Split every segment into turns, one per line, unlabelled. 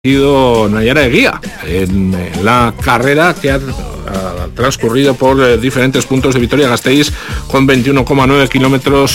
Nayara Eguía en la carrera que ha transcurrido por diferentes puntos de Vitoria-Gasteiz con 21,9 kilómetros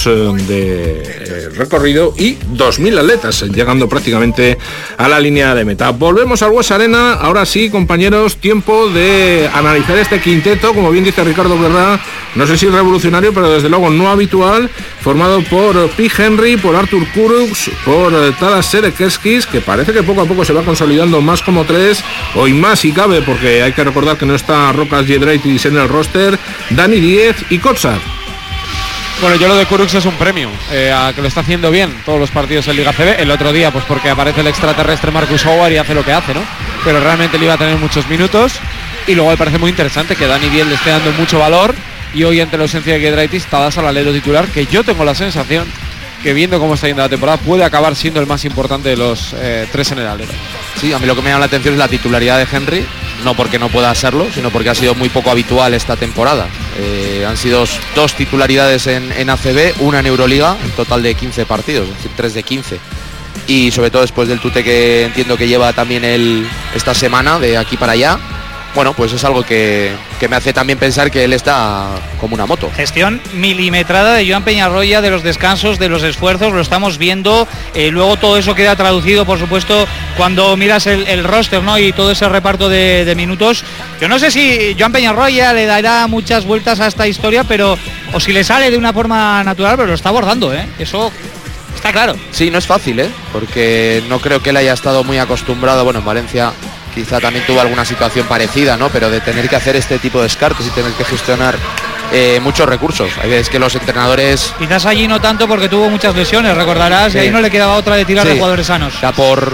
de recorrido y 2.000 atletas llegando prácticamente a la línea de meta. Volvemos al Buesa Arena. Ahora sí, compañeros, tiempo de analizar este quinteto, como bien dice Ricardo Guerra, no sé si revolucionario, pero desde luego no habitual, formado por Pi Henry, por Artur Kurux, por Tadas Serekeskis, que parece que poco a poco se va consolidando más como tres, hoy más si cabe, porque hay que recordar que no está Rocas Giedraitis en el roster, Dani Díez y Kotsar.
Bueno, yo lo de Kurux es un premio, a que lo está haciendo bien todos los partidos en Liga CB. El otro día, pues porque aparece el extraterrestre Marcus Howard y hace lo que hace, ¿no? Pero realmente le iba a tener muchos minutos. Y luego me parece muy interesante que Dani Díez le esté dando mucho valor. Y hoy, ante la ausencia de Giedraitis, Tadas al alero titular, que yo tengo la sensación que, viendo cómo está yendo la temporada, puede acabar siendo el más importante de los tres en el alero.
Sí, a mí lo que me llama la atención es la titularidad de Henry, no porque no pueda serlo, sino porque ha sido muy poco habitual esta temporada. Han sido dos titularidades en ACB, una en Euroliga, en total de 15 partidos, es decir, 3 de 15. Y sobre todo después del tute que entiendo que lleva también esta semana, de aquí para allá, bueno, pues es algo que me hace también pensar que él está como una moto.
Gestión milimetrada de Joan Peñarroya, de los descansos, de los esfuerzos, lo estamos viendo. Luego todo eso queda traducido, por supuesto, cuando miras el roster, ¿no? Y todo ese reparto de minutos. Yo no sé si Joan Peñarroya le dará muchas vueltas a esta historia, pero o si le sale de una forma natural, pero lo está abordando, ¿eh? Eso está claro.
Sí, no es fácil, porque no creo que él haya estado muy acostumbrado. Bueno, en Valencia quizá también tuvo alguna situación parecida, ¿no? Pero de tener que hacer este tipo de descartes y tener que gestionar muchos recursos. Hay veces que los entrenadores...
Quizás allí no tanto porque tuvo muchas lesiones, recordarás, sí. Y ahí no le quedaba otra de tirar de jugadores sanos.
O sea,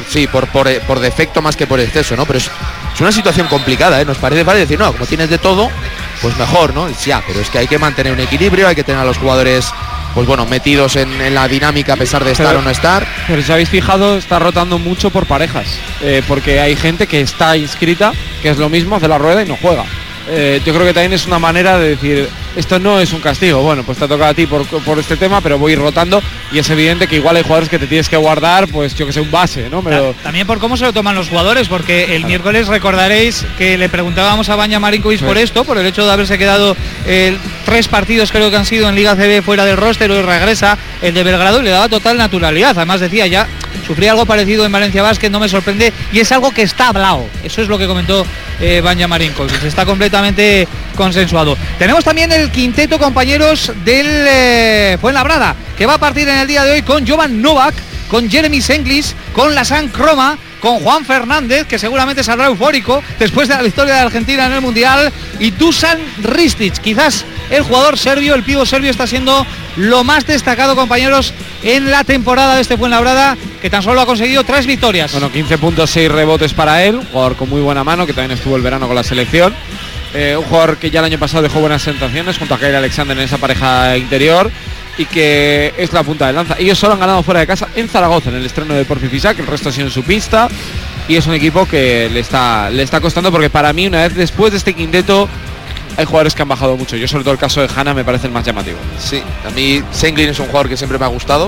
por defecto más que por exceso, ¿no? Pero es una situación complicada, Nos parece fácil decir, no, como tienes de todo, pues mejor, ¿no? Ya, pero es que hay que mantener un equilibrio, hay que tener a los jugadores, pues bueno, metidos en la dinámica a pesar de estar o no estar.
Pero si habéis fijado, está rotando mucho por parejas, porque hay gente que está inscrita, que es lo mismo, hace la rueda y no juega. Yo creo que también es una manera de decir, esto no es un castigo, bueno, pues te ha tocado a ti por este tema, pero voy a ir rotando, y es evidente que igual hay jugadores que te tienes que guardar, pues yo que sé, un base, ¿no? Pero...
También por cómo se lo toman los jugadores, porque el miércoles recordaréis que le preguntábamos a Vanja Marinkovic por esto, por el hecho de haberse quedado 3 partidos creo que han sido en Liga CB fuera del roster, hoy regresa el de Belgrado y le daba total naturalidad. Además decía, ya sufría algo parecido en Valencia Basket, no me sorprende, y es algo que está hablado. Eso es lo que comentó Vanja Marinkovic, está completamente consensuado. Tenemos también el quinteto, compañeros, del Fuenlabrada, que va a partir en el día de hoy con Jovan Novak, con Jeremy Senglis, con Lasan Croma, con Juan Fernández, que seguramente saldrá eufórico después de la victoria de Argentina en el Mundial, y Dusan Ristic, quizás el jugador serbio, el pívot serbio está siendo lo más destacado, compañeros, en la temporada de este Fuenlabrada, que tan solo ha conseguido 3 victorias.
Bueno, 15 puntos, 6 rebotes para él, un jugador con muy buena mano, que también estuvo el verano con la selección. Un jugador que ya el año pasado dejó buenas sensaciones junto a Kyle Alexander en esa pareja interior, y que es la punta de lanza. Ellos solo han ganado fuera de casa en Zaragoza en el estreno de Porfi Fisac, el resto ha sido en su pista, y es un equipo que le está costando, porque para mí, una vez después de este quinteto, hay jugadores que han bajado mucho. Yo, sobre todo el caso de Hanna, me parece el más llamativo.
Sí, a mí Senglin es un jugador que siempre me ha gustado,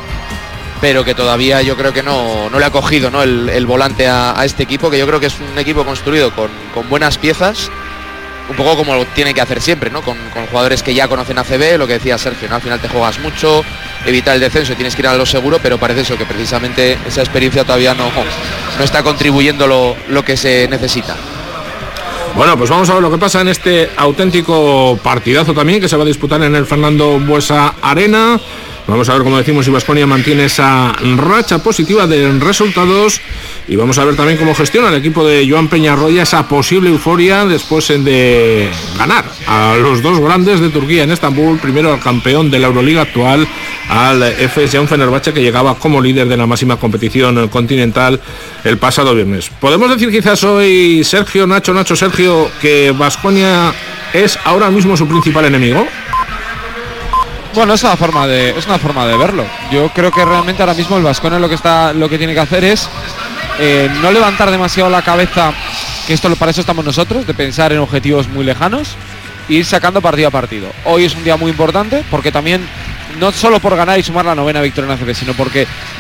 pero que todavía yo creo que no le ha cogido, ¿no? el volante a este equipo, que yo creo que es un equipo construido con buenas piezas, un poco como lo tiene que hacer siempre, ¿no? Con jugadores que ya conocen ACB, lo que decía Sergio, ¿no? Al final te juegas mucho, evitar el descenso, tienes que ir a lo seguro, pero parece eso, que precisamente esa experiencia todavía no está contribuyendo lo que se necesita.
Bueno, pues vamos a ver lo que pasa en este auténtico partidazo también, que se va a disputar en el Fernando Buesa Arena. Vamos a ver, como decimos, si Baskonia mantiene esa racha positiva de resultados, y vamos a ver también cómo gestiona el equipo de Joan Peñarroya esa posible euforia después de ganar a los 2 grandes de Turquía en Estambul, primero al campeón de la Euroliga actual, al Efes Young Fenerbahce, que llegaba como líder de la máxima competición continental el pasado viernes. ¿Podemos decir quizás hoy, Sergio, Sergio, que Baskonia es ahora mismo su principal enemigo?
Bueno, es una forma de verlo. Yo creo que realmente ahora mismo el Baskonia lo que tiene que hacer es no levantar demasiado la cabeza, que para eso estamos nosotros, de pensar en objetivos muy lejanos, e ir sacando partido a partido. Hoy es un día muy importante, porque también, no solo por ganar y sumar la 9ª victoria en ACB, sino porque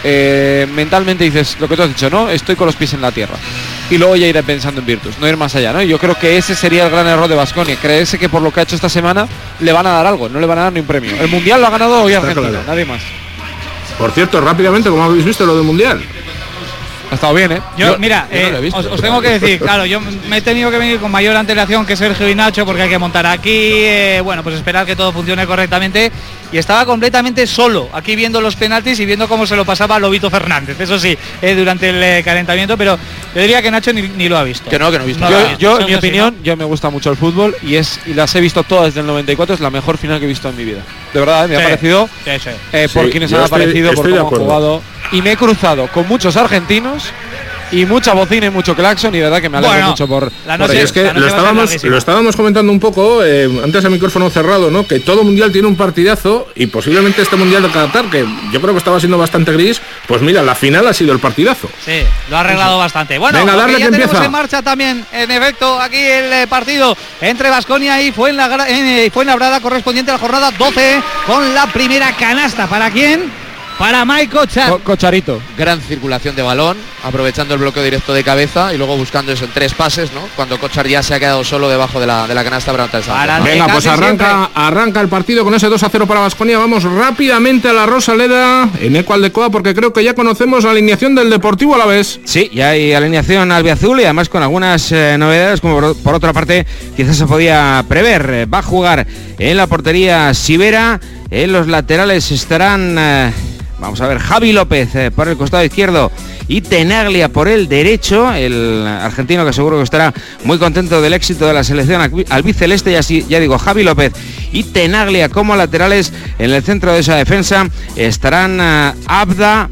mentalmente dices lo que tú has dicho, ¿no? Estoy con los pies en la tierra. Y luego ya iré pensando en Virtus, no ir más allá, ¿no? Y yo creo que ese sería el gran error de Baskonia, creerse que por lo que ha hecho esta semana le van a dar algo, no le van a dar ni un premio. El Mundial lo ha ganado hoy Argentina, claro. Nadie más.
Por cierto, rápidamente, ¿cómo habéis visto lo del Mundial?
Ha estado bien, ¿eh?
Yo no visto, os tengo que decir, claro, yo me he tenido que venir con mayor antelación que Sergio y Nacho porque hay que montar aquí, pues esperar que todo funcione correctamente, y estaba completamente solo aquí viendo los penaltis y viendo cómo se lo pasaba a Lobito Fernández, eso sí, durante el calentamiento, pero yo diría que Nacho ni lo ha visto.
Que no he visto.
Yo en mi opinión, yo me gusta mucho el fútbol y las he visto todas desde el 94, es la mejor final que he visto en mi vida. De verdad, me ha parecido, por quienes han aparecido, por cómo han jugado. Y me he cruzado con muchos argentinos y mucha bocina y mucho claxon, y de verdad que me alegro mucho por
la noche. Es que lo estábamos comentando un poco antes a micrófono cerrado, ¿no? Que todo mundial tiene un partidazo, y posiblemente este mundial de Qatar, que yo creo que estaba siendo bastante gris, pues mira, la final ha sido el partidazo.
Sí, lo ha arreglado bastante. Bueno,
venga, darle que
tenemos
empieza
en marcha también, en efecto, aquí el partido entre Baskonia y Fuenlabrada, correspondiente a la jornada 12, con la primera canasta. ¿Para quién? Para Mike Kochar.
Cocharito.
Gran circulación de balón, aprovechando el bloqueo directo de cabeza y luego buscando eso en 3 pases, ¿no? Cuando Kochar ya se ha quedado solo debajo de la canasta para
venga, pues arranca el partido con ese 2-0 para Baskonia. Vamos rápidamente a la Rosaleda en Ecualdecoa, porque creo que ya conocemos la alineación del Deportivo Alavés.
Sí, ya hay alineación albiazul, y además con algunas novedades, como por otra parte quizás se podía prever. Va a jugar en la portería Sivera, en los laterales estarán vamos a ver, Javi López por el costado izquierdo y Tenaglia por el derecho, el argentino que seguro que estará muy contento del éxito de la selección albiceleste, y así ya digo, Javi López y Tenaglia como laterales. En el centro de esa defensa estarán Abda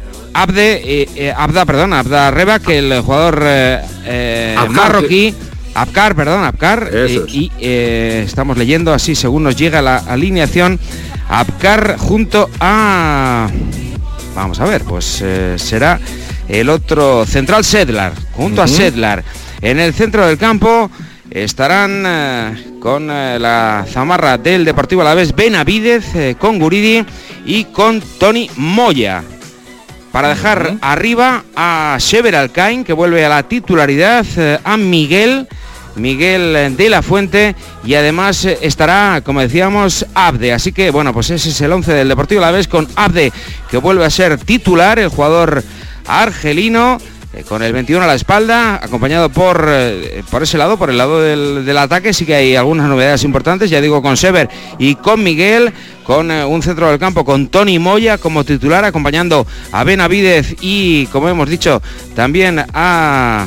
Reba, que el jugador marroquí, Abkar, y estamos leyendo así según nos llega la alineación. Abkar junto a... Vamos a ver, pues será el otro central, Sedlar, junto a Sedlar. En el centro del campo estarán con la zamarra del Deportivo Alavés Benavidez, con Guridi y con Tony Moya. Para dejar arriba a Shever Alcain, que vuelve a la titularidad, a Miguel de la Fuente, y además estará, como decíamos, Abde. Así que bueno, pues ese es el 11 del Deportivo Alavés, con Abde, que vuelve a ser titular, el jugador argelino, con el 21 a la espalda, acompañado por ese lado, por el lado del ataque. Sí que hay algunas novedades importantes, ya digo, con Sever y con Miguel, con un centro del campo con Tony Moya como titular, acompañando a Benavidez y, como hemos dicho, también a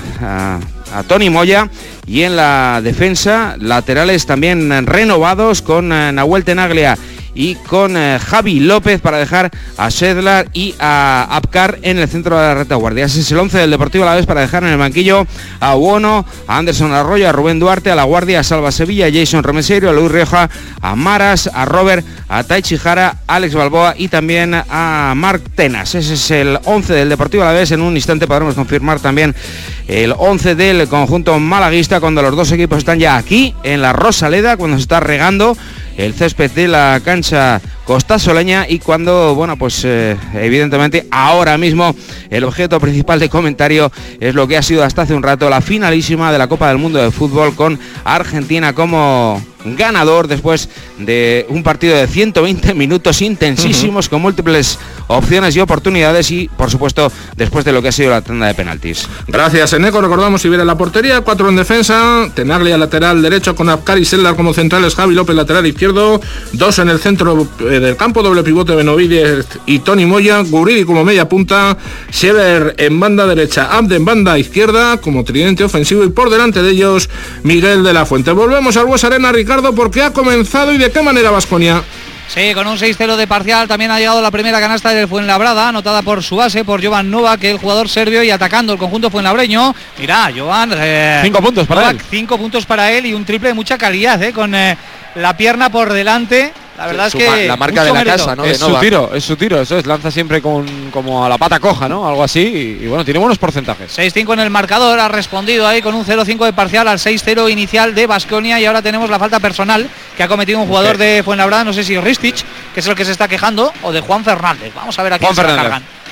Tony Moya. Y en la defensa, laterales también renovados, con Nahuel Tenaglia y con Javi López, para dejar a Sedlar y a Abkar en el centro de la retaguardia. Ese es el 11 del Deportivo Alavés, para dejar en el banquillo a Uono, a Anderson Arroyo, a Rubén Duarte, a La Guardia, a Salva Sevilla, a Jason Remeserio, a Luis Rioja, a Maras, a Robert, a Taichi Jara, a Alex Balboa y también a Marc Tenas. Ese es el 11 del Deportivo Alavés. En un instante podremos confirmar también el 11 del conjunto malaguista, cuando los dos equipos están ya aquí en la Rosaleda, cuando se está regando el césped de la cancha costasoleña, y cuando, bueno, pues evidentemente ahora mismo el objeto principal de comentario es lo que ha sido hasta hace un rato la finalísima de la Copa del Mundo de Fútbol, con Argentina como ganador después de un partido de 120 minutos intensísimos, con múltiples opciones y oportunidades, y por supuesto después de lo que ha sido la tanda de penaltis.
Gracias, Eneco. Recordamos, Sivera en la portería, 4 en defensa, Tenaglia lateral derecho con Abkar y Sedlar como centrales, Javi López lateral izquierdo, 2 en el centro del campo, doble pivote Benavidez y Tony Moya, Guridi como media punta, Sever en banda derecha, Abde en banda izquierda como tridente ofensivo, y por delante de ellos Miguel de la Fuente. Volvemos al Bues Arena, Ricardo, porque ha comenzado, y de qué manera Baskonia.
Sí, con un 6-0 de parcial. También ha llegado la primera canasta del Fuenlabrada, anotada por su base, por Jovan Novak, el jugador serbio, y atacando el conjunto fuenlabreño. Mira, Jovan,
5 puntos para
Novak,
él.
5 puntos para él, y un triple de mucha calidad, con la pierna por delante. La verdad es que
la marca de la casa, ¿no?
Es su tiro, eso es, lanza siempre como a la pata coja, ¿no? Algo así, y bueno, tiene buenos porcentajes.
6-5 en el marcador, ha respondido ahí con un 0-5 de parcial al 6-0 inicial de Baskonia, y ahora tenemos la falta personal que ha cometido un jugador de Fuenlabrada, no sé si Ristich, que es el que se está quejando, o de Juan Fernández. Vamos a ver a quién se la cargan.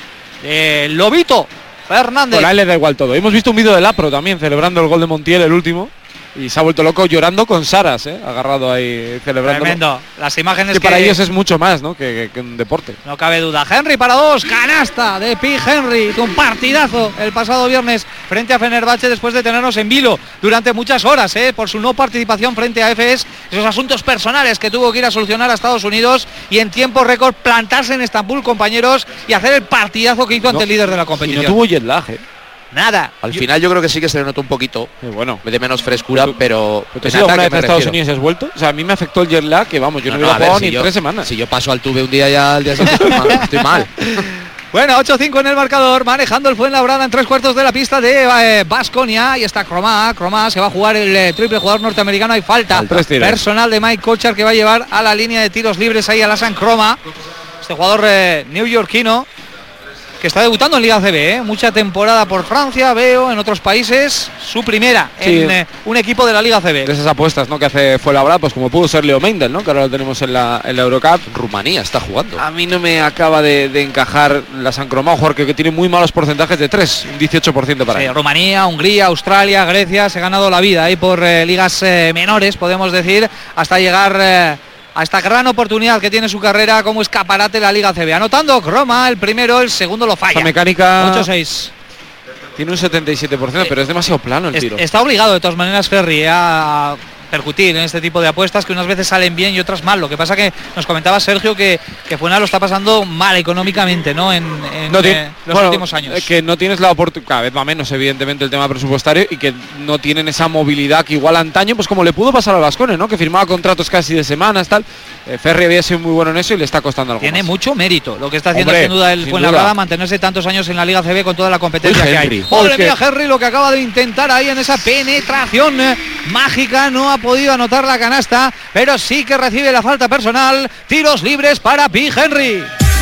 Lobito Fernández.
Por ahí le da igual todo. Hemos visto un vídeo de Lapro también celebrando el gol de Montiel, el último. Y se ha vuelto loco llorando con Saras, agarrado ahí celebrando.
Tremendo. Las imágenes
que para ellos es mucho más, ¿no? que un deporte.
No cabe duda. Henry para 2, canasta de Pi Henry. Un partidazo el pasado viernes frente a Fenerbahce después de tenernos en vilo durante muchas horas, por su no participación frente a Efes. Esos asuntos personales que tuvo que ir a solucionar a Estados Unidos y en tiempo récord plantarse en Estambul, compañeros, y hacer el partidazo que hizo ante el líder de la competición.
Y no tuvo jet lag,
Nada.
Al final yo creo que sí que se le notó un poquito de menos frescura, pero
¿tú has ido alguna vez a Estados Unidos y has vuelto? O sea, a mí me afectó el jet lag, que vamos, yo no hubiera jugado ni 3 semanas.
Si yo paso al tube un día ya al día siguiente estoy mal.
Bueno, 8-5 en el marcador, manejando el Fuenlabrada en 3/4 de la pista de Baskonia. Y está Cromá se va a jugar el triple jugador norteamericano. Hay falta personal de Mike Kochar, que va a llevar a la línea de tiros libres ahí a Alassane Cromá, este jugador neoyorquino, que está debutando en Liga CB, mucha temporada por Francia, veo, en otros países, su primera en un equipo de la Liga CB.
De esas apuestas, ¿no?, que hace Fuenlabrada, pues como pudo ser Leo Meindel, ¿no?, que ahora lo tenemos en la Eurocup.
Rumanía está jugando.
A mí no me acaba de encajar la San Cromá, un jugador que tiene muy malos porcentajes de 3, un 18% para él.
Rumanía, Hungría, Australia, Grecia, se ha ganado la vida ahí por ligas menores, podemos decir, hasta llegar a esta gran oportunidad que tiene su carrera como escaparate la Liga CB. Anotando Cromá el primero, el segundo lo falla.
La mecánica
8-6.
Tiene un 77%, pero es demasiado plano el tiro.
Está obligado de todas maneras Ferri a percutir en este tipo de apuestas, que unas veces salen bien y otras mal. Lo que pasa que nos comentaba Sergio que Fuenlabrada lo está pasando mal económicamente, ¿no? En los últimos años.
Que no tienes la oportunidad, cada vez va menos evidentemente el tema presupuestario, y que no tienen esa movilidad que igual antaño, pues como le pudo pasar al Baskonia, ¿no?, que firmaba contratos casi de semanas, tal. Ferri había sido muy bueno en eso y le está costando algo.
Tiene
más.
Mucho mérito lo que está haciendo, sin duda, el Fuenlabrada, mantenerse tantos años en la Liga CB con toda la competencia que hay. Madre mía, Henry, lo que acaba de intentar ahí en esa penetración mágica, no ha podido anotar la canasta, pero sí que recibe la falta personal. Tiros libres para Pi Henry.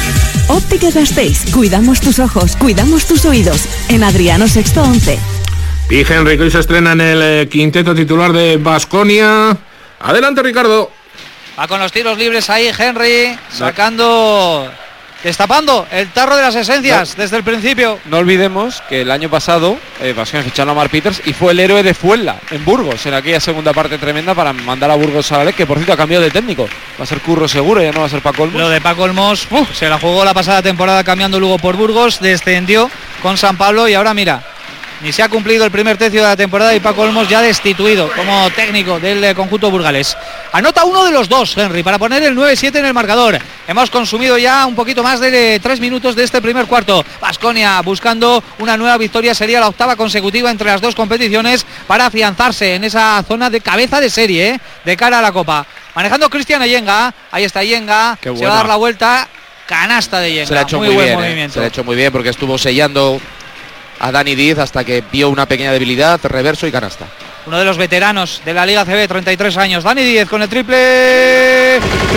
Óptica Gasteiz, cuidamos tus ojos, cuidamos tus oídos. En Adriano Sexto 11.
Pi Henry, que hoy se estrena en el quinteto titular de Baskonia. Adelante, Ricardo.
Va con los tiros libres ahí Henry, destapando el tarro de las esencias desde el principio.
No olvidemos que el año pasado Baskonia ficharon a Mark Peters y fue el héroe de Fuenla en Burgos, en aquella segunda parte tremenda para mandar a Burgos a la Lec, que por cierto ha cambiado de técnico. Va a ser Curro seguro, ya no va a ser Paco Olmos.
Lo de Paco Olmos se la jugó la pasada temporada cambiando Lugo por Burgos, descendió con San Pablo y ahora mira, ni se ha cumplido el primer tercio de la temporada y Paco Olmos ya destituido como técnico del conjunto burgalés. Anota uno de los dos, Henry, para poner el 9-7 en el marcador. Hemos consumido ya un poquito más de 3 minutos de este primer cuarto. Baskonia buscando una nueva victoria, sería la 8ª consecutiva entre las dos competiciones para afianzarse en esa zona de cabeza de serie, de cara a la Copa. Manejando Cristian Yenga, ahí está Yenga, se va a dar la vuelta, canasta de Yenga.
Se le ha hecho muy buen movimiento. Se le ha hecho muy bien porque estuvo sellando a Dani Díez hasta que vio una pequeña debilidad, reverso y canasta.
Uno de los veteranos de la Liga CB, 33 años. Dani Díez con el triple.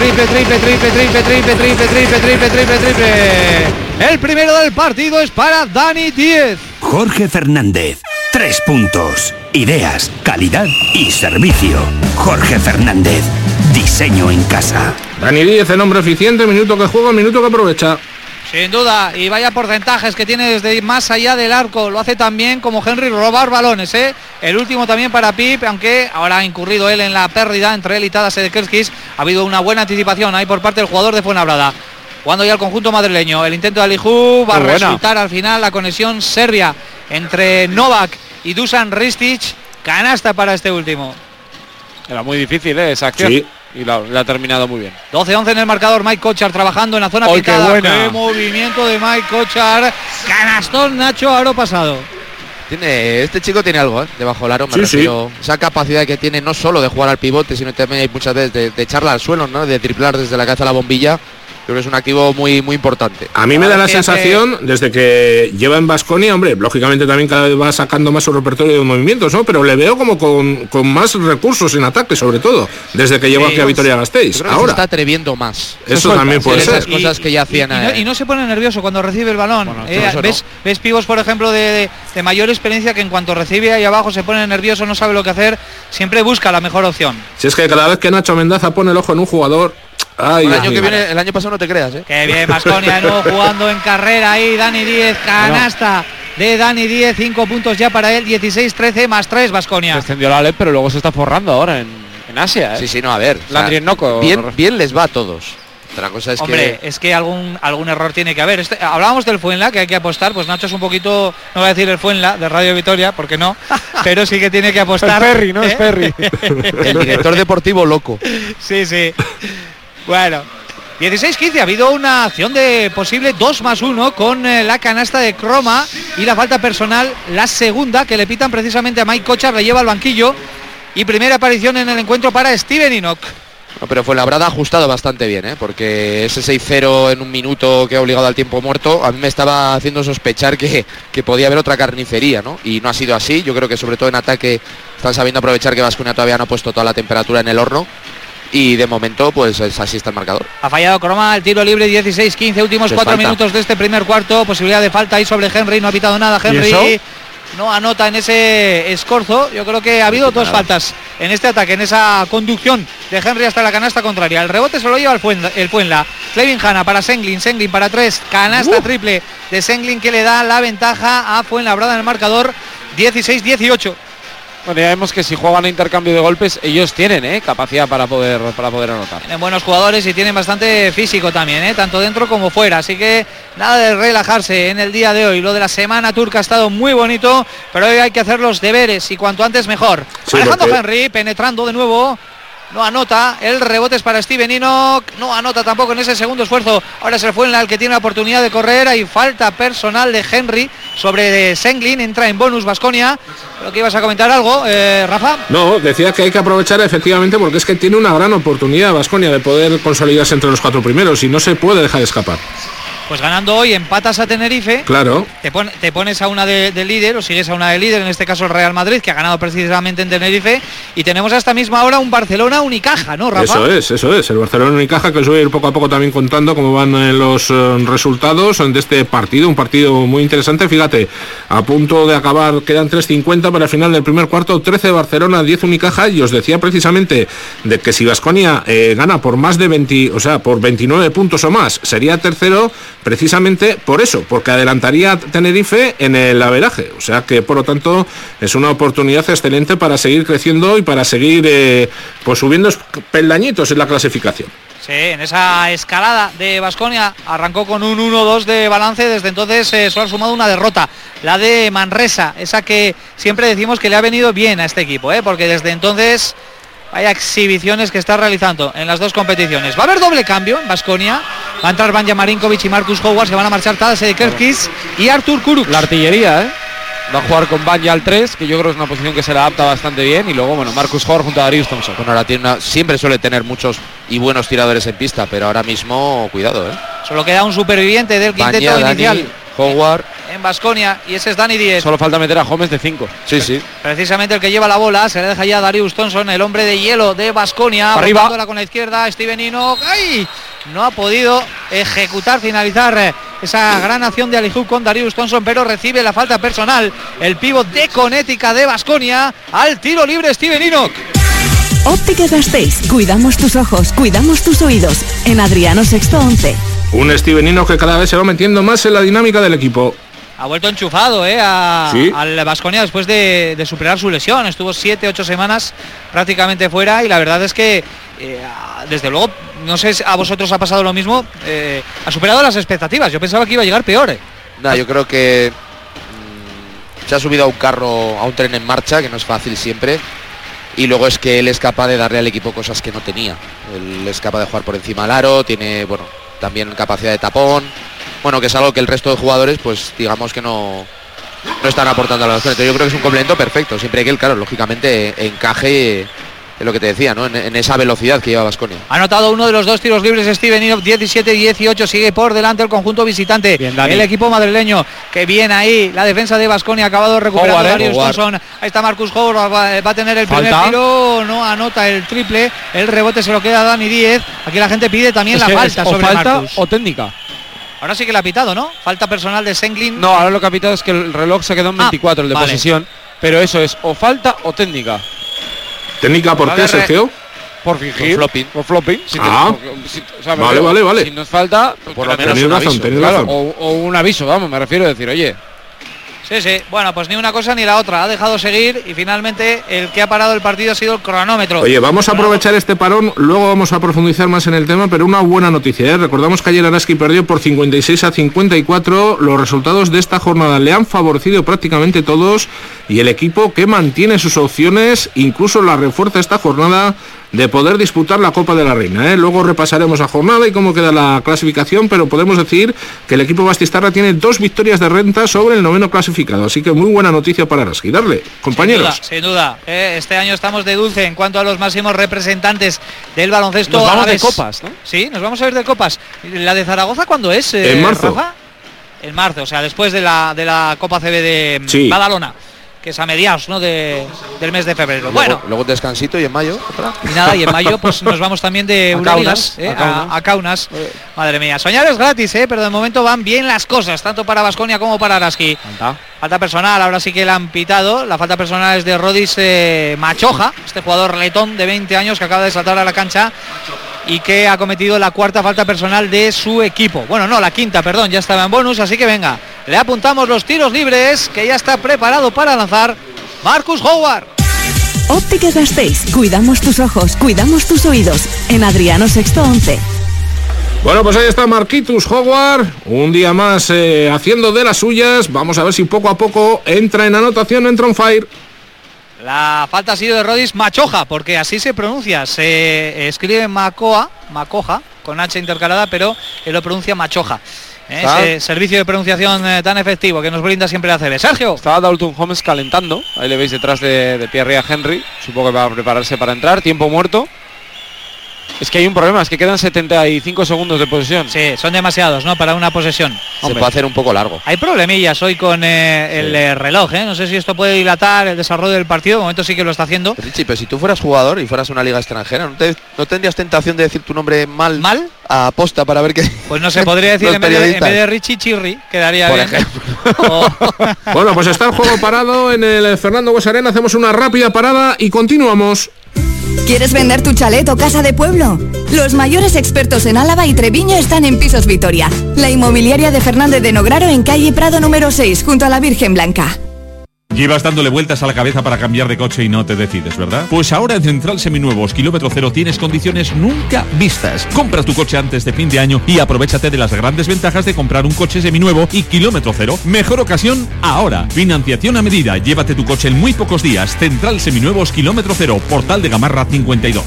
El primero del partido es para Dani Díez.
Jorge Fernández, 3 puntos. Ideas, calidad y servicio. Jorge Fernández, diseño en casa.
Dani Díez, el hombre eficiente, minuto que juega, minuto que aprovecha.
Sin duda, y vaya porcentajes que tiene desde más allá del arco. Lo hace también como Henry, robar balones, El último también para Pip, aunque ahora ha incurrido él en la pérdida entre él y Tadas Sedekerskis. Ha habido una buena anticipación ahí por parte del jugador de Fuenlabrada. Jugando ya el conjunto madrileño. El intento de Alihu va a resultar al final la conexión serbia entre Novak y Dusan Ristic. Canasta para este último.
Era muy difícil, esa acción. Sí. Y la ha terminado muy bien.
12-11 en el marcador. Mike Kochar trabajando en la zona pintada. ¡Qué movimiento de Mike Kochar! Canastón Nacho Aro pasado.
Este chico tiene algo debajo del aro, me refiero. Esa capacidad que tiene no solo de jugar al pivote, sino también hay muchas veces de echarla al suelo, ¿no?, de triplar desde la cabeza a la bombilla. Creo que es un activo muy, muy importante.
A mí me da la sensación, desde que lleva en Baskonia, hombre, lógicamente también cada vez va sacando más su repertorio de movimientos, ¿no? Pero le veo como con más recursos en ataque, sobre todo, desde que llegó aquí a Vitoria-Gasteiz.
Ahora se está atreviendo más.
Eso también puede ser.
Esas cosas que ya hacían.
Y no se pone nervioso cuando recibe el balón. Bueno, ves pibos, por ejemplo, de mayor experiencia, que en cuanto recibe ahí abajo se pone nervioso, no sabe lo que hacer, siempre busca la mejor opción.
Si es que cada vez que Nacho Mendaza pone el ojo en un jugador, Ay,
el año que viene, el año pasado no te creas, ¿eh?
Qué bien, Baskonia de nuevo jugando en carrera ahí, Dani Díez, canasta de Dani Díez, 5 puntos ya para él, 16-13 más 3 Baskonia.
Descendió la Alep, pero luego se está forrando ahora en Asia, ¿eh?
Sí, no, a ver.
Landry Noco.
Bien les va a todos. Otra cosa es
es que algún error tiene que haber. Hablábamos del Fuenla, que hay que apostar, pues Nacho es un poquito, no voy a decir el Fuenla de Radio Vitoria, porque no, pero sí que tiene que apostar.
Es Ferry, ¿no? Es Ferry.
El director deportivo loco.
Sí. Bueno, 16-15, ha habido una acción de posible 2+1 con la canasta de Croma y la falta personal, la segunda, que le pitan precisamente a Mike Kochar, le lleva al banquillo, y primera aparición en el encuentro para Steven Enoch.
No, pero Fuenlabrada ha ajustado bastante bien, ¿eh? Porque ese 6-0 en un minuto que ha obligado al tiempo muerto, a mí me estaba haciendo sospechar que podía haber otra carnicería, ¿no? Y no ha sido así. Yo creo que sobre todo en ataque están sabiendo aprovechar que Baskonia todavía no ha puesto toda la temperatura en el horno. Y de momento, pues así está el marcador.
Ha fallado Croma, el tiro libre, 16-15, últimos 4 minutos de este primer cuarto. Posibilidad de falta ahí sobre Henry, no ha pitado nada Henry. No anota en ese escorzo. Yo creo que ha habido dos faltas en este ataque, en esa conducción de Henry hasta la canasta contraria. El rebote se lo lleva el Fuenla. Clevin Hanna para Senglin para 3, canasta triple de Senglin que le da la ventaja a Fuenlabrada en el marcador, 16-18.
Bueno, ya vemos que si juegan a intercambio de golpes, ellos tienen capacidad para poder anotar.
Tienen buenos jugadores y tienen bastante físico también, tanto dentro como fuera. Así que nada de relajarse en el día de hoy. Lo de la semana turca ha estado muy bonito, pero hoy hay que hacer los deberes y cuanto antes mejor. Sí, Alejandro Henry penetrando de nuevo. No anota, el rebote es para Steven Enoch, no anota tampoco en ese segundo esfuerzo. Ahora es el Fuenla el que tiene la oportunidad de correr. Hay falta personal de Henry sobre Senglin, entra en bonus Baskonia. Creo que ibas a comentar algo, Rafa.
No, decía que hay que aprovechar efectivamente porque es que tiene una gran oportunidad Baskonia de poder consolidarse entre los 4 primeros y no se puede dejar escapar.
Pues ganando hoy empatas a Tenerife.
Claro.
Te pones a una de líder o sigues a una de líder, en este caso el Real Madrid, que ha ganado precisamente en Tenerife. Y tenemos a esta misma hora un Barcelona-Unicaja, ¿no, Rafa?
Eso es. El Barcelona-Unicaja, que os voy a ir poco a poco también contando cómo van los resultados de este partido. Un partido muy interesante. Fíjate, a punto de acabar, quedan 3:50 para el final del primer cuarto. 13 Barcelona, 10 Unicaja. Y os decía precisamente de que si Baskonia gana por más de 20, o sea, por 29 puntos o más, sería tercero. Precisamente por eso, porque adelantaría a Tenerife en el averaje. O sea que, por lo tanto, es una oportunidad excelente para seguir creciendo y para seguir pues subiendo peldañitos en la clasificación.
Sí, en esa escalada de Baskonia arrancó con un 1-2 de balance. Desde entonces solo ha sumado una derrota, la de Manresa, esa que siempre decimos que le ha venido bien a este equipo, porque desde entonces hay exhibiciones que está realizando en las dos competiciones. Va a haber doble cambio en Baskonia. Va a entrar Vanja Marinkovic y Marcus Howard. Se van a marchar Tadas Sedekerskis y Artur Kurucs.
La artillería, va a jugar con Vanja al 3, que yo creo que es una posición que se le adapta bastante bien. Y luego, Marcus Howard junto a Darius Thompson.
Bueno, ahora siempre suele tener muchos y buenos tiradores en pista, pero ahora mismo, cuidado,
Solo queda un superviviente del quinteto
Vanja,
inicial.
Dani, Howard
en Baskonia, y ese es Dani Díez.
Solo falta meter a Gómez de 5.
Sí.
Precisamente el que lleva la bola, se le deja ya a Darius Thompson, el hombre de hielo de Baskonia.
Arriba
con la izquierda, Steven Enoch. ¡Ay! No ha podido finalizar esa gran acción de alley-oop con Darius Thompson, pero recibe la falta personal el pívot de Connecticut de Baskonia. Al tiro libre Steven Enoch.
Óptica Gasteiz, cuidamos tus ojos, cuidamos tus oídos. En Adriano Sexto 11.
Un Steven Enoch que cada vez se va metiendo más en la dinámica del equipo.
Ha vuelto enchufado al Baskonia después de superar su lesión. Estuvo 7-8 semanas prácticamente fuera y la verdad es que desde luego, no sé si a vosotros ha pasado lo mismo, ha superado las expectativas. Yo pensaba que iba a llegar peor.
Yo creo que se ha subido a un carro, a un tren en marcha, que no es fácil siempre. Y luego es que él es capaz de darle al equipo cosas que no tenía. Él es capaz de jugar por encima del aro, tiene también capacidad de tapón. Que es algo que el resto de jugadores, pues digamos que no están aportando a la Baskonia. Yo creo que es un complemento perfecto, siempre que él, claro, lógicamente encaje en lo que te decía, en esa velocidad que lleva Baskonia.
Ha anotado uno de los dos tiros libres Steven Enoch, 17-18, sigue por delante el conjunto visitante.
Bien,
el equipo madrileño, que bien ahí, la defensa de Baskonia ha acabado recuperando Darius Thompson. Ahí está Marcus Howard, va a tener el primer tiro, no anota el triple, el rebote se lo queda a Dani Díez. Aquí la gente pide también la falta sobre
falta
Marcus.
O técnica.
Ahora sí que la ha pitado, ¿no? Falta personal de Senglin.
No, ahora lo que ha pitado es que el reloj se quedó en 24, el de posesión. Pero eso es o falta o técnica.
¿Técnica por qué, Sergio?
Por fingir.
Por flopping.
Vale.
Si nos falta,
por lo menos
un aviso. Claro.
O un aviso, vamos, me refiero a decir, oye.
Sí. Bueno, pues ni una cosa ni la otra. Ha dejado seguir y finalmente el que ha parado el partido ha sido el cronómetro.
Oye, vamos a aprovechar este parón, luego vamos a profundizar más en el tema, pero una buena noticia, ¿eh? Recordamos que ayer Araski perdió por 56-54. Los resultados de esta jornada le han favorecido prácticamente todos y el equipo que mantiene sus opciones, incluso la refuerza esta jornada de poder disputar la Copa de la Reina, ¿eh? Luego repasaremos la jornada y cómo queda la clasificación, pero podemos decir que el equipo bastistarra tiene 2 victorias de renta sobre el 9º clasificado, así que muy buena noticia para Araski. Darle, compañeros.
Sin duda. Este año estamos de dulce en cuanto a los máximos representantes del baloncesto.
Nos vamos de copas, ¿no?
Sí, nos vamos a ir de copas. ¿La de ¿Cuándo es?
En marzo.
Rafa? En marzo, o sea, después de la Copa CB de Badalona, que es a mediados, ¿no?, del mes de febrero.
Luego descansito y en mayo.
Y nada, y en mayo pues nos vamos también de Euroligas a Kaunas. Madre mía, soñar es gratis, pero de momento van bien las cosas, tanto para Baskonia como para Araski. Falta personal, ahora sí que la han pitado. La falta personal es de Rodis Machoja, este jugador letón de 20 años que acaba de saltar a la cancha y que ha cometido la 4ª falta personal de su equipo. Bueno, no, la 5ª, perdón, ya estaba en bonus, así que venga, le apuntamos los tiros libres, que ya está preparado para lanzar Marcus Howard.
Ópticas Gasteiz, cuidamos tus ojos, cuidamos tus oídos. En Adriano Sexto 11.
Bueno, pues ahí está Marquitus Howard, un día más haciendo de las suyas. Vamos a ver si poco a poco entra en anotación, entra on fire.
La falta ha sido de Rodis Machoja, porque así se pronuncia, se escribe Macoja, con H intercalada, pero él lo pronuncia Machoja. Ese servicio de pronunciación tan efectivo que nos brinda siempre la CB. Sergio.
Estaba Dalton Holmes calentando, ahí le veis detrás de Pierre Henry, supongo que va a prepararse para entrar, tiempo muerto. Es que hay un problema, es que quedan 75 segundos de posesión.
Sí, son demasiados, ¿no?, para una posesión.
Se puede hacer un poco largo.
Hay problemillas hoy con el reloj, ¿eh? No sé si esto puede dilatar el desarrollo del partido. De momento sí que lo está haciendo.
Richie, pero si tú fueras jugador y fueras a una liga extranjera, ¿no tendrías tentación de decir tu nombre mal?
¿Mal?
A posta para ver qué.
Pues no se podría decir en vez de Richie, Chirri, quedaría
por
bien.
Ejemplo.
Bueno, pues está el juego parado en el Fernando Bues Arena. Hacemos una rápida parada y continuamos.
¿Quieres vender tu chalet o casa de pueblo? Los mayores expertos en Álava y Treviño están en Pisos Vitoria, la inmobiliaria de Fernández de Nograro en calle Prado número 6, junto a la Virgen Blanca.
Llevas dándole vueltas a la cabeza para cambiar de coche y no te decides, ¿verdad? Pues ahora en Central Seminuevos Kilómetro Cero tienes condiciones nunca vistas. Compra tu coche antes de fin de año y aprovéchate de las grandes ventajas de comprar un coche seminuevo y Kilómetro Cero. Mejor ocasión ahora. Financiación a medida. Llévate tu coche en muy pocos días. Central Seminuevos Kilómetro Cero. Portal de Gamarra 52.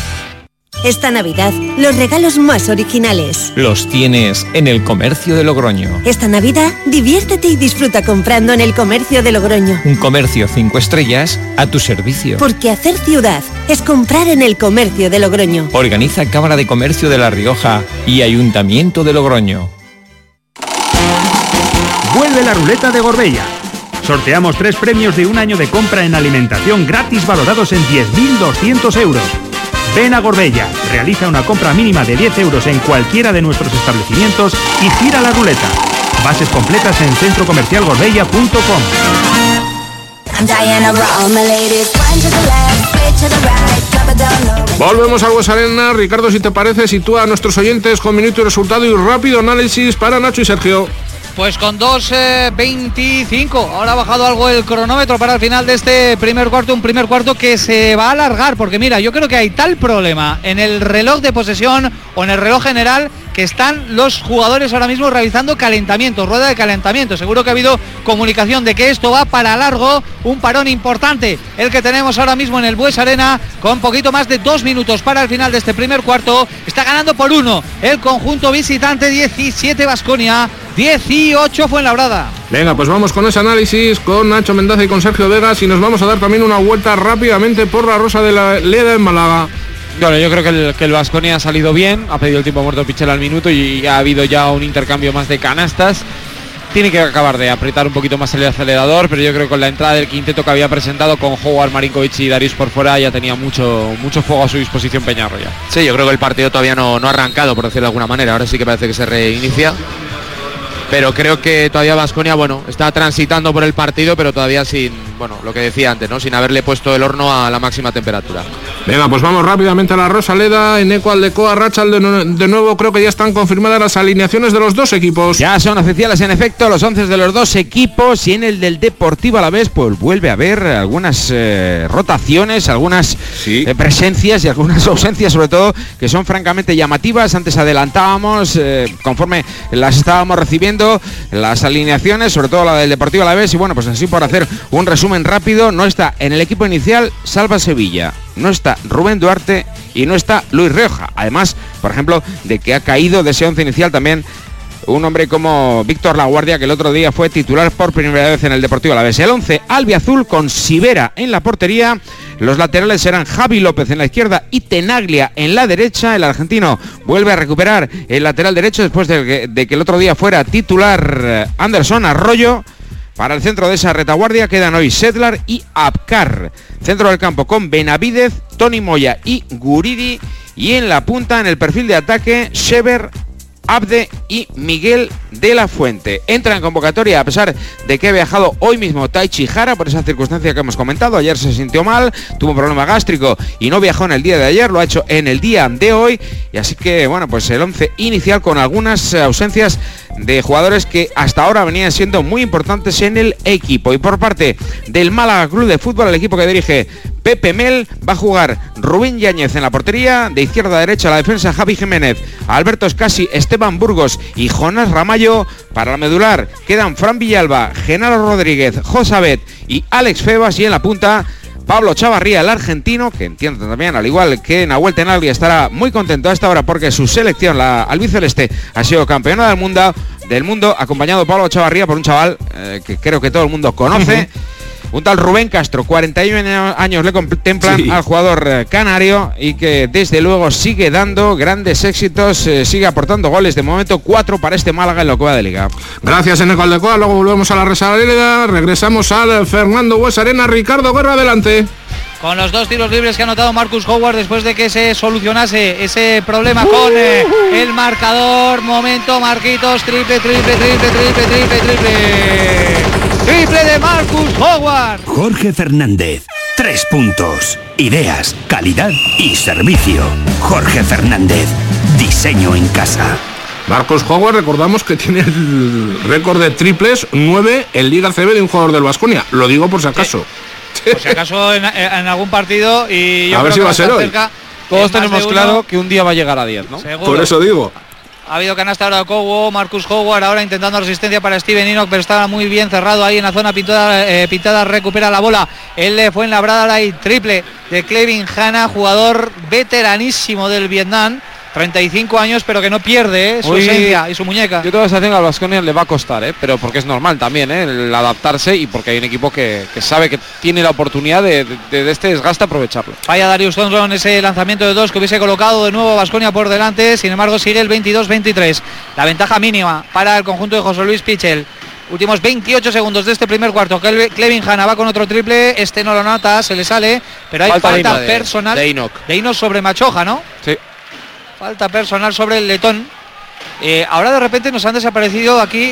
Esta Navidad, los regalos más originales
los tienes en el Comercio de Logroño.
Esta Navidad, diviértete y disfruta comprando en el Comercio de Logroño.
Un comercio 5 estrellas a tu servicio.
Porque hacer ciudad es comprar en el Comercio de Logroño.
Organiza Cámara de Comercio de La Rioja y Ayuntamiento de Logroño.
Vuelve la ruleta de Gorbella. Sorteamos 3 premios de un año de compra en alimentación gratis valorados en 10.200 euros. Ven a Gorbella, realiza una compra mínima de 10 euros en cualquiera de nuestros establecimientos y gira la ruleta. Bases completas en centrocomercialgorbella.com.
Volvemos a Bues Arena. Ricardo, si te parece, sitúa a nuestros oyentes con minuto y resultado y rápido análisis para Nacho y Sergio.
Pues con 2.25, ahora ha bajado algo el cronómetro para el final de este primer cuarto, un primer cuarto que se va a alargar, porque mira, yo creo que hay tal problema en el reloj de posesión o en el reloj general que están los jugadores ahora mismo realizando calentamiento, rueda de calentamiento. Seguro que ha habido comunicación de que esto va para largo, un parón importante, el que tenemos ahora mismo en el Bues Arena, con poquito más de 2 minutos para el final de este primer cuarto. Está ganando por 1 el conjunto visitante, 17 Baskonia, 18 Fuenlabrada.
Venga, pues vamos con ese análisis con Nacho Mendaza y con Sergio Vegas y nos vamos a dar también una vuelta rápidamente por la Rosa de la Leda en Málaga.
Bueno, yo creo que el Baskonia ha salido bien, ha pedido el tiempo muerto Pichel al minuto y ha habido ya un intercambio más de canastas. Tiene que acabar de apretar un poquito más el acelerador, pero yo creo que con la entrada del quinteto que había presentado con Howard, Marinkovic y Darius por fuera ya tenía mucho fuego a su disposición Peñarro ya.
Sí, yo creo que el partido todavía no ha arrancado, por decirlo de alguna manera. Ahora sí que parece que se reinicia. Pero creo que todavía Baskonia, bueno, está transitando por el partido, pero todavía sin bueno, lo que decía antes, ¿no? Sin haberle puesto el horno a la máxima temperatura.
Venga, pues vamos rápidamente a la Rosaleda. Eneco Aldecoa, Rachel de nuevo. Creo que ya están confirmadas las alineaciones de los dos equipos.
Ya son oficiales, en efecto, los 11 de los dos equipos, y en el del Deportivo Alavés pues vuelve a haber algunas rotaciones, algunas presencias y algunas ausencias, sobre todo, que son francamente llamativas. Antes adelantábamos, conforme las estábamos recibiendo, las alineaciones, sobre todo la del Deportivo Alavés, y bueno, pues así por hacer un resumen rápido: no está en el equipo inicial Salva Sevilla, no está Rubén Duarte y no está Luis Rioja. Además, por ejemplo, de que ha caído de ese once inicial también un hombre como Víctor Laguardia, que el otro día fue titular por primera vez en el Deportivo Alavés. El 11 albiazul con Sivera en la portería. Los laterales serán Javi López en la izquierda y Tenaglia en la derecha. El argentino vuelve a recuperar el lateral derecho después de que el otro día fuera titular Anderson Arroyo. Para el centro de esa retaguardia quedan hoy Sedlar y Apcar. Centro del campo con Benavidez, Tony Moya y Guridi. Y en la punta, en el perfil de ataque, Shever, Abde y Miguel de la Fuente. Entra en convocatoria a pesar de que ha viajado hoy mismo Taichi Hara por esa circunstancia que hemos comentado. Ayer se sintió mal, tuvo un problema gástrico y no viajó en el día de ayer, lo ha hecho en el día de hoy. Y así que, bueno, pues el 11 inicial con algunas ausencias de jugadores que hasta ahora venían siendo muy importantes en el equipo. Y por parte del Málaga Club de Fútbol, el equipo que dirige Pepe Mel, va a jugar Rubén Yáñez en la portería, de izquierda a derecha la defensa Javi Jiménez, Alberto Escasi, Esteban Burgos y Jonás Ramallo. Para la medular quedan Fran Villalba, Genaro Rodríguez, Josabet y Alex Febas, y en la punta Pablo Chavarría, el argentino, que entiendo también, al igual que Nahuel Tenaglia, estará muy contento a esta hora porque su selección, la albiceleste, ha sido campeona del mundo, acompañado Pablo Chavarría por un chaval que creo que todo el mundo conoce. Un tal Rubén Castro, 41 años le contemplan al jugador canario, y que desde luego sigue dando grandes éxitos, sigue aportando goles, de momento 4 para este Málaga en lo que va de liga.
Gracias, Eneco Aldecoa. Luego volvemos a la Rosaleda, regresamos al Fernando Bues Arena. Ricardo Guerra, adelante.
Con los dos tiros libres que ha anotado Marcus Howard después de que se solucionase ese problema con el marcador. Momento, Marquitos, triple de Marcus Howard.
Jorge Fernández, 3 puntos. Ideas, calidad y servicio. Jorge Fernández, diseño en casa.
Marcus Howard, recordamos que tiene el récord de triples, 9 en Liga CB de un jugador del Baskonia. Lo digo por si acaso.
Por si acaso en algún partido, y yo
a ver si va a ser hoy.
Todos tenemos claro que un día va a llegar a 10, ¿no?
Seguro.
Por eso digo.
Ha habido canasta ahora de Kowo, Marcus Howard ahora intentando resistencia para Steven Enoch, pero estaba muy bien cerrado ahí en la zona pintada, recupera la bola. Él fue en la brada y triple de Clevin Hanna, jugador veteranísimo del Vietnam, 35 años, pero que no pierde su esencia y su muñeca.
Yo tengo la sensación que al Baskonia le va a costar, pero porque es normal también el adaptarse, y porque hay un equipo que sabe que tiene la oportunidad de este desgaste aprovecharlo.
Falla Darius Thompson ese lanzamiento de 2 que hubiese colocado de nuevo a Baskonia por delante. Sin embargo sigue el 22-23, la ventaja mínima para el conjunto de José Luis Pichel. Últimos 28 segundos de este primer cuarto. Clevin Hanna va con otro triple, este no lo nota, se le sale, pero hay falta personal
de Enoch
sobre Machoja, ¿no?
Sí.
Falta personal sobre el letón. Ahora de repente nos han desaparecido aquí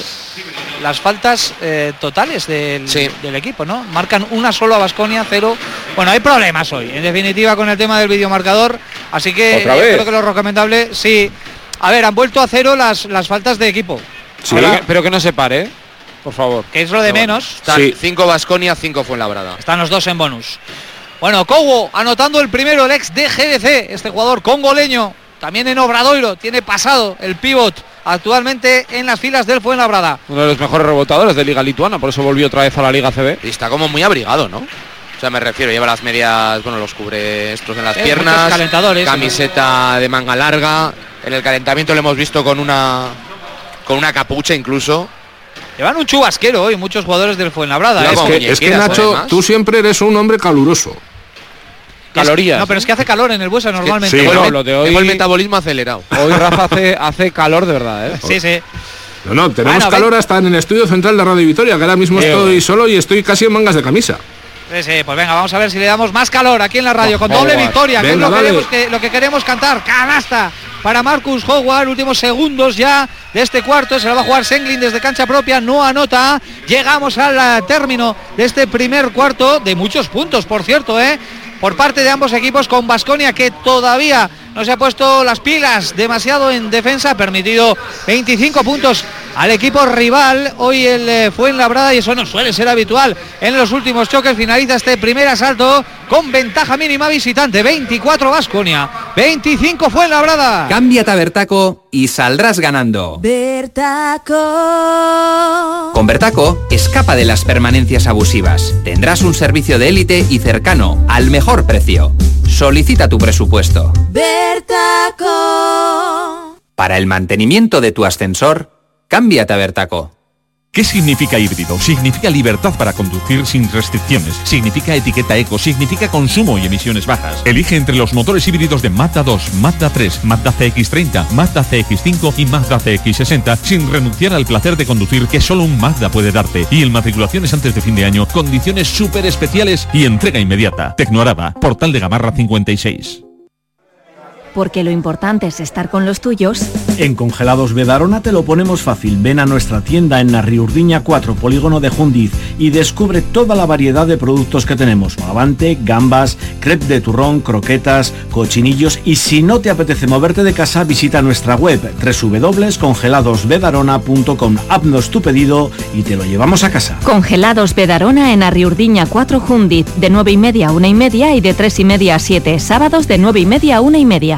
las faltas totales del equipo, ¿no? Marcan una solo a Baskonia, 0. Bueno, hay problemas hoy, en definitiva, con el tema del videomarcador. Así que creo que lo recomendable, sí. A ver, han vuelto a 0 las faltas de equipo.
Sí, pero que no se pare, por favor.
Que es lo de menos.
Están 5 Baskonia, 5 Fuenlabrada.
Están los dos en bonus. Bueno, Kowo anotando el primero, el ex de GDC, este jugador congoleño, también en Obradoiro, tiene pasado el pívot actualmente en las filas del Fuenlabrada.
Uno de los mejores rebotadores de Liga Lituana, por eso volvió otra vez a la Liga CB.
Y está como muy abrigado, ¿no? O sea, me refiero, lleva las medias, bueno, los cubre estos en las piernas,
calentadores,
camiseta de manga larga. En el calentamiento lo hemos visto con una capucha incluso.
Llevan un chubasquero hoy muchos jugadores del Fuenlabrada.
Es que Nacho, tú siempre eres un hombre caluroso.
Calorías.
No, pero es que hace calor en el Buesa normalmente.
Sí,
lo de hoy,
tengo el metabolismo acelerado.
Hoy Rafa hace calor de verdad,
Sí.
No, tenemos calor hasta en el estudio central de Radio Vitoria, que ahora mismo estoy solo y estoy casi en mangas de camisa.
Sí, pues venga, vamos a ver si le damos más calor aquí en la radio, con doble victoria, venga, que es lo que queremos cantar. Canasta para Marcus Howard, últimos segundos ya de este cuarto, se la va a jugar Senglin desde cancha propia, no anota. Llegamos al término de este primer cuarto, de muchos puntos, por cierto, por parte de ambos equipos, con Baskonia que todavía no se ha puesto las pilas demasiado en defensa, ha permitido 25 puntos al equipo rival. Hoy el Fuenlabrada, y eso no suele ser habitual en los últimos choques, finaliza este primer asalto con ventaja mínima visitante, 24 Baskonia, 25 Fuenlabrada.
Cámbiate a Bertaco y saldrás ganando.
Bertaco.
Con Bertaco, escapa de las permanencias abusivas. Tendrás un servicio de élite y cercano, al mejor precio. Solicita tu presupuesto.
Bertaco.
Para el mantenimiento de tu ascensor, cámbiate a Bertaco.
¿Qué significa híbrido? Significa libertad para conducir sin restricciones. Significa etiqueta eco. Significa consumo y emisiones bajas. Elige entre los motores híbridos de Mazda 2, Mazda 3, Mazda CX-30, Mazda CX-5 y Mazda CX-60 sin renunciar al placer de conducir que solo un Mazda puede darte. Y en matriculaciones antes de fin de año, condiciones súper especiales y entrega inmediata. Tecnoaraba, Portal de Gamarra 56.
Porque lo importante es estar con los tuyos.
En Congelados Bedarona te lo ponemos fácil. Ven a nuestra tienda en Narriurdiña 4, Polígono de Jundiz, y descubre toda la variedad de productos que tenemos: bogavante, gambas, crepe de turrón, croquetas, cochinillos. Y si no te apetece moverte de casa, visita nuestra web www.congeladosbedarona.com. Haznos tu pedido y te lo llevamos a casa.
Congelados Bedarona en Arriurdiña 4, Jundiz, de 9:30 a 1:30 y de 3:30 a 7, sábados de 9:30 a 1:30.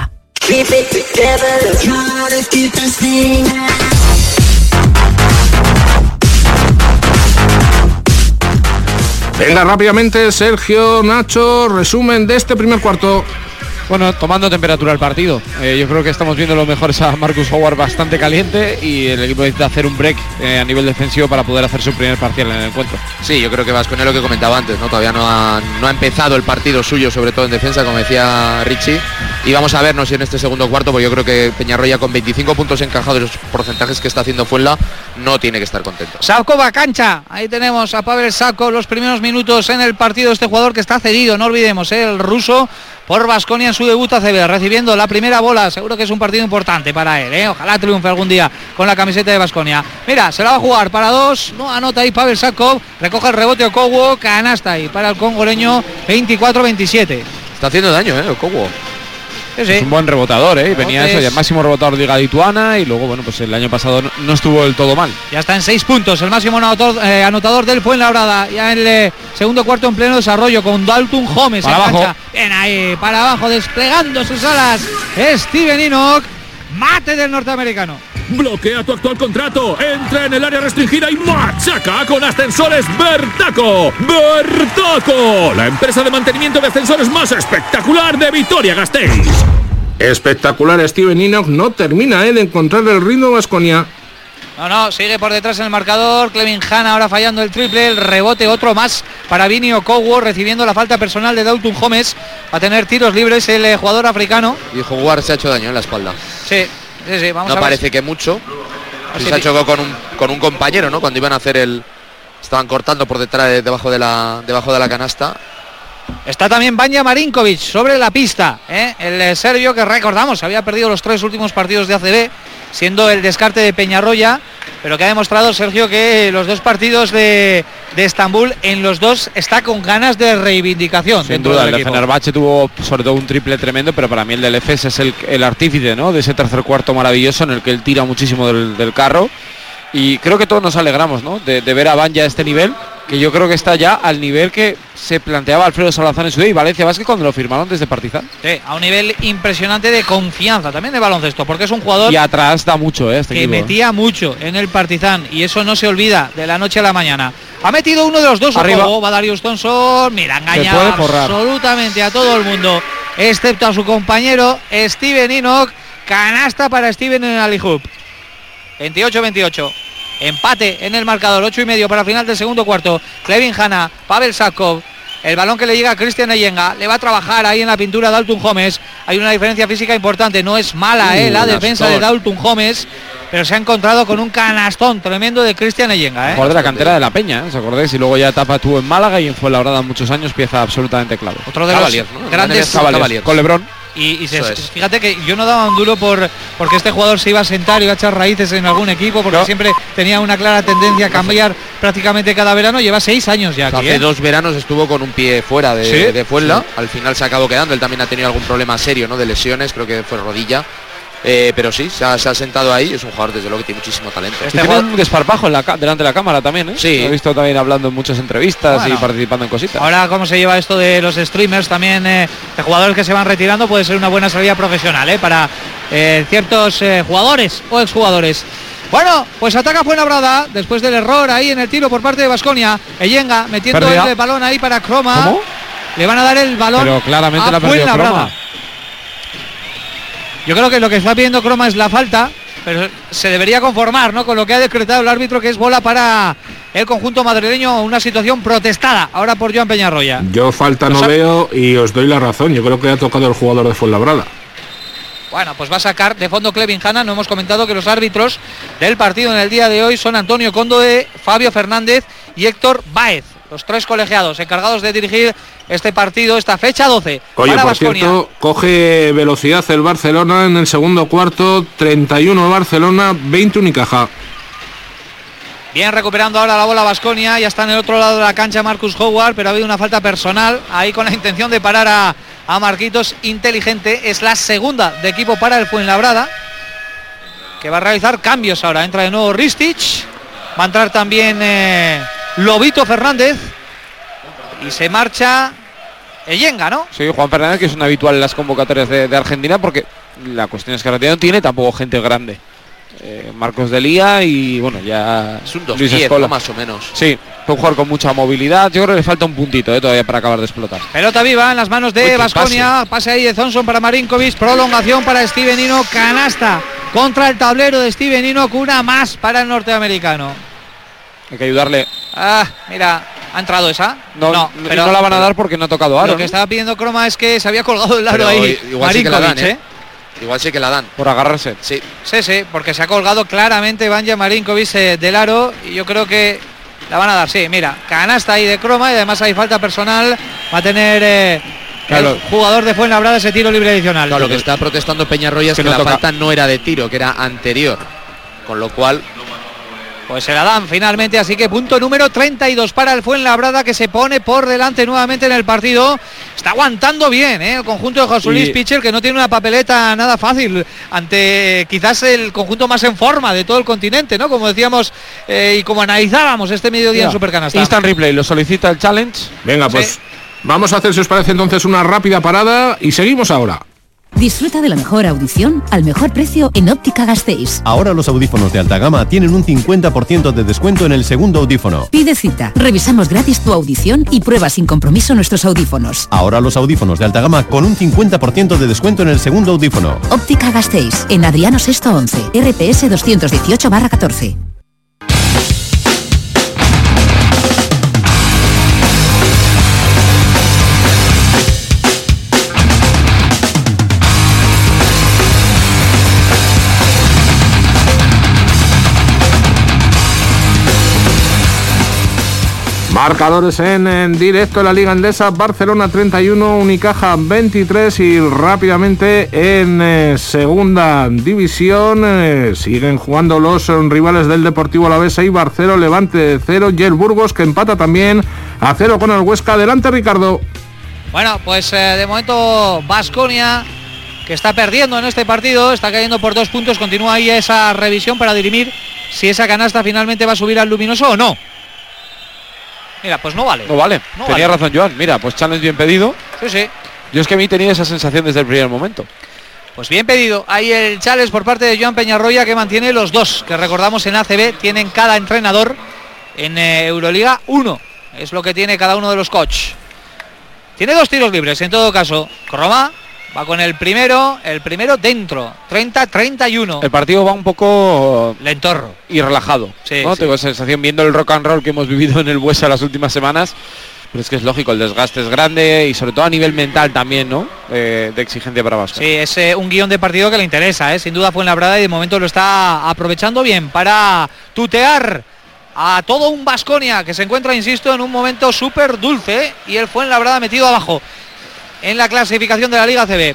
Venga, rápidamente, Sergio, Nacho, resumen de este primer cuarto.
Bueno, tomando temperatura el partido. Yo creo que estamos viendo lo mejor es a Marcus Howard bastante caliente y el equipo necesita hacer un break a nivel defensivo para poder hacer su primer parcial en el encuentro.
Sí, yo creo que Baskonia, lo que comentaba antes, ¿no? Todavía no ha empezado el partido suyo, sobre todo en defensa, como decía Richie. Y vamos a vernos si en este segundo cuarto, porque yo creo que Peñarroya, con 25 puntos encajados, los porcentajes que está haciendo Fuenla, no tiene que estar contento.
Sakov a cancha, ahí tenemos a Pavel Sakov, los primeros minutos en el partido, este jugador que está cedido, no olvidemos, el ruso, por Baskonia en su debut ACB, recibiendo la primera bola. Seguro que es un partido importante para él, Ojalá triunfe algún día con la camiseta de Baskonia. Mira, se la va a jugar para dos, no anota ahí Pavel Sakov, recoge el rebote Okowo, canasta ahí para el congoleño, 24-27.
Está haciendo daño, Okowo.
Sí.
Es un buen rebotador, y venía eso, ya máximo rebotador de Liga Lituana, y luego, bueno, pues el año pasado no estuvo del todo mal.
Ya está en 6 puntos, el máximo anotador del Fuenlabrada, ya en el segundo cuarto en pleno desarrollo, con Dalton Holmes
para
en
abajo.
cancha. Bien ahí, para abajo, desplegando sus alas, Steven Enoch, mate del norteamericano.
Bloquea tu actual contrato, entra en el área restringida y machaca con Ascensores Bertaco. Bertaco, la empresa de mantenimiento de ascensores más espectacular de Vitoria-Gasteiz.
Espectacular Steven Enoch, no termina de encontrar el ritmo Baskonia.
No, sigue por detrás en el marcador. Clevin Hanna ahora fallando el triple, el rebote otro más para Vini Okowo, recibiendo la falta personal de Dalton Holmes. Va a tener tiros libres el jugador africano.
Y Howard se ha hecho daño en la espalda.
Sí, vamos a ver.
No parece que mucho. Se ha chocado con un compañero, ¿no? Cuando iban a hacer estaban cortando por detrás, debajo de la canasta.
Está también Vanja Marinkovic sobre la pista, el serbio que recordamos había perdido los 3 últimos partidos de ACB, siendo el descarte de Peñarroya, pero que ha demostrado Sergio que los 2 partidos de Estambul, en los 2 está con ganas de reivindicación.
Sin duda, el de Fenerbahce tuvo sobre todo un triple tremendo, pero para mí el del Efes es el artífice, ¿no?, de ese tercer cuarto maravilloso en el que él tira muchísimo del carro. Y creo que todos nos alegramos, ¿no?, de ver a Vanja a este nivel, que yo creo que está ya al nivel que se planteaba Alfredo Salazar en su día y Valencia Vázquez cuando lo firmaron desde Partizan.
Sí, a un nivel impresionante de confianza también de baloncesto, porque es un jugador
y atrás da mucho, este
que
equipo
metía mucho en el Partizan, y eso no se olvida de la noche a la mañana. Ha metido uno de los dos
arriba.
Va Darius Thompson, mira, engañaba absolutamente a todo el mundo, excepto a su compañero Steven Enoch. Canasta para Steven en el alley-oop. 28-28. Empate en el marcador, 8:30 para el final del segundo cuarto. Clevin Hanna, Pavel Sakov, el balón que le llega a Cristian Eyenga, le va a trabajar ahí en la pintura Dalton Holmes. Hay una diferencia física importante, no es mala la defensa de Dalton Holmes, pero se ha encontrado con un canastón tremendo de Cristian Eyenga.
Jugador de la cantera de la Peña, ¿os acordáis? Y luego ya etapa estuvo en Málaga y en Fuenlabrada muchos años, pieza absolutamente clave.
Otro de los grandes
con LeBron.
Fíjate que yo no daba un duro porque este jugador se iba a sentar y iba a echar raíces en algún equipo, porque siempre tenía una clara tendencia a cambiar prácticamente cada verano. Lleva 6 años ya aquí,
hace 2 veranos estuvo con un pie fuera de Fuenla. Sí. Al final se ha acabado quedando. Él también ha tenido algún problema serio, ¿no? De lesiones, creo que fue rodilla. Pero sí, se ha sentado ahí. Es un jugador desde luego que tiene muchísimo talento.
Tiene un desparpajo delante de la cámara también, ¿eh?
Sí.
Lo he visto también hablando en muchas entrevistas y participando en cositas.
Ahora cómo se lleva esto de los streamers también, de jugadores que se van retirando, puede ser una buena salida profesional para ciertos jugadores o exjugadores. Bueno, pues ataca Fuenlabrada después del error ahí en el tiro por parte de Baskonia. Ellenga metiendo el balón ahí para Croma.
¿Cómo?
Le van a dar el balón.
Pero claramente la perdió Croma.
Yo creo que lo que está pidiendo Croma es la falta, pero se debería conformar, ¿no?, con lo que ha decretado el árbitro, que es bola para el conjunto madrileño, una situación protestada ahora por Joan Peñarroya.
Yo falta no veo y os doy la razón. Yo creo que ha tocado el jugador de Fuenlabrada.
Bueno, pues va a sacar de fondo Clevin Hanna. No hemos comentado que los árbitros del partido en el día de hoy son Antonio Cóndoe, Fabio Fernández y Héctor Báez, los 3 colegiados encargados de dirigir este partido, esta fecha 12.
Oye, por Baskonia. Cierto, coge velocidad el Barcelona en el segundo cuarto, 31 Barcelona, 20 Unicaja.
Bien recuperando ahora la bola Baskonia, ya está en el otro lado de la cancha Marcus Howard, pero ha habido una falta personal ahí con la intención de parar a Marquitos. Inteligente, es la segunda de equipo para el Fuenlabrada, que va a realizar cambios ahora. Entra de nuevo Ristic, va a entrar también Lobito Fernández y se marcha Ellenga, ¿no?
Sí, Juan Fernández, que es un habitual en las convocatorias de Argentina, porque la cuestión es que Argentina no tiene tampoco gente grande. Marcos Delía y bueno, ya
es un 2-10 más o menos.
Sí, un jugador con mucha movilidad. Yo creo que le falta un puntito todavía para acabar de explotar.
Pelota viva en las manos de Baskonia. Pase ahí de Thompson para Marinkovic. Prolongación para Stevenino. Canasta contra el tablero de Stevenino. Una más para el norteamericano.
Hay que ayudarle.
Mira, ¿ha entrado esa?
No, pero no la van a dar porque no ha tocado aro.
Lo que estaba pidiendo Croma es que se había colgado el aro ahí.
Igual sí que la dan, Igual sí que la dan.
Por agarrarse.
Sí,
porque se ha colgado claramente Vanja Marinkovic del aro y yo creo que la van a dar. Sí, mira, canasta ahí de Croma y además hay falta personal. Va a tener el jugador de Fuenlabrada ese tiro libre adicional.
Claro, lo que está protestando Peñarroya es que la falta no era de tiro, que era anterior. Con lo cual...
pues se la dan finalmente, así que punto número 32 para el Fuenlabrada, que se pone por delante nuevamente en el partido. Está aguantando bien el conjunto de José Luis Pichel, que no tiene una papeleta nada fácil ante quizás el conjunto más en forma de todo el continente, ¿no? Como decíamos y como analizábamos este mediodía en Supercanasta.
Instant replay, lo solicita el challenge.
Venga, pues vamos a hacer, si os parece, entonces una rápida parada y seguimos ahora.
Disfruta de la mejor audición al mejor precio en Óptica Gasteiz.
Ahora los audífonos de alta gama tienen un 50% de descuento en el segundo audífono.
Pide cita, revisamos gratis tu audición y prueba sin compromiso nuestros audífonos.
Ahora los audífonos de alta gama con un 50% de descuento en el segundo audífono.
Óptica Gasteiz, en Adriano Sexto 11, RPS 218/14.
Marcadores en directo en la Liga Endesa: Barcelona 31, Unicaja 23. Y rápidamente en segunda división siguen jugando los rivales del Deportivo Alavés: Barcelona, Levante 0 y el Burgos, que empata también a 0 con el Huesca. Adelante, Ricardo.
Bueno, pues de momento Baskonia, que está perdiendo en este partido, está cayendo por 2 puntos. Continúa ahí esa revisión para dirimir si esa canasta finalmente va a subir al Luminoso o no. Mira, pues no vale.
No vale. Tenía razón Joan. Mira, pues challenge bien pedido.
Sí.
Yo es que a mí tenía esa sensación desde el primer momento.
Pues bien pedido. Ahí el challenge por parte de Joan Peñarroya, que mantiene los 2 que recordamos en ACB tienen cada entrenador. En Euroliga 1 es lo que tiene cada uno de los coach. Tiene 2 tiros libres en todo caso. Croma va con el primero dentro, 30-31.
El partido va un poco
lentorro
y relajado, ¿no? Tengo sensación viendo el rock and roll que hemos vivido en el Buesa las últimas semanas, pero es que es lógico, el desgaste es grande y sobre todo a nivel mental también, ¿no? De exigencia para Vasco.
Sí, es un guión de partido que le interesa, sin duda Fuenlabrada, y de momento lo está aprovechando bien para tutear a todo un Baskonia que se encuentra, insisto, en un momento súper dulce, y el Fuenlabrada metido abajo en la clasificación de la Liga CB.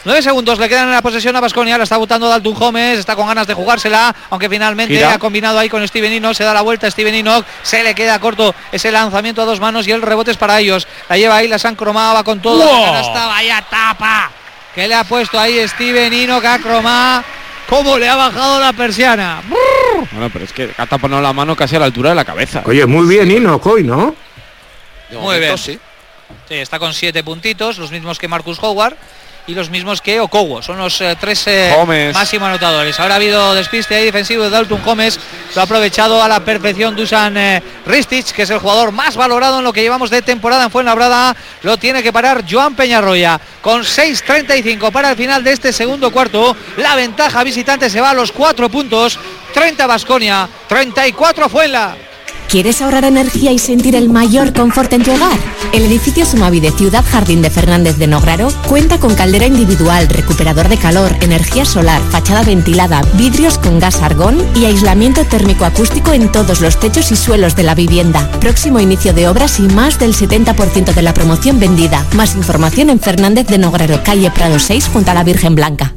9 segundos le quedan en la posesión a Baskonia, la está botando Dalton Gómez, está con ganas de jugársela, aunque finalmente ha combinado ahí con Steven Enoch, se da la vuelta a Steven Enoch, se le queda corto ese lanzamiento a 2 manos y el rebote es para ellos. La lleva ahí, la San Cromá, va con todo. ¡Wow! Vaya tapa que le ha puesto ahí Steven Enoch a Cromá. ¿Cómo le ha bajado la persiana?
Bueno, pero es que ha tapado la mano casi a la altura de la cabeza.
Oye, muy bien Enoch hoy, ¿no?
Muy bien. Sí, está con 7 puntitos, los mismos que Marcus Howard y los mismos que Okowo. Son los 3 máximos anotadores. Ahora ha habido despiste ahí defensivo de Dalton Gómez. Lo ha aprovechado a la perfección Dusan Ristic, que es el jugador más valorado en lo que llevamos de temporada en Fuenlabrada. Lo tiene que parar Joan Peñarroya. Con 6:35 para el final de este segundo cuarto. La ventaja visitante se va a los 4 puntos. 30 Baskonia, 34 Fuenla.
¿Quieres ahorrar energía y sentir el mayor confort en tu hogar? El edificio Sumavi de Ciudad Jardín de Fernández de Nograro cuenta con caldera individual, recuperador de calor, energía solar, fachada ventilada, vidrios con gas argón y aislamiento térmico acústico en todos los techos y suelos de la vivienda. Próximo inicio de obras y más del 70% de la promoción vendida. Más información en Fernández de Nograro, calle Prado 6, junto a la Virgen Blanca.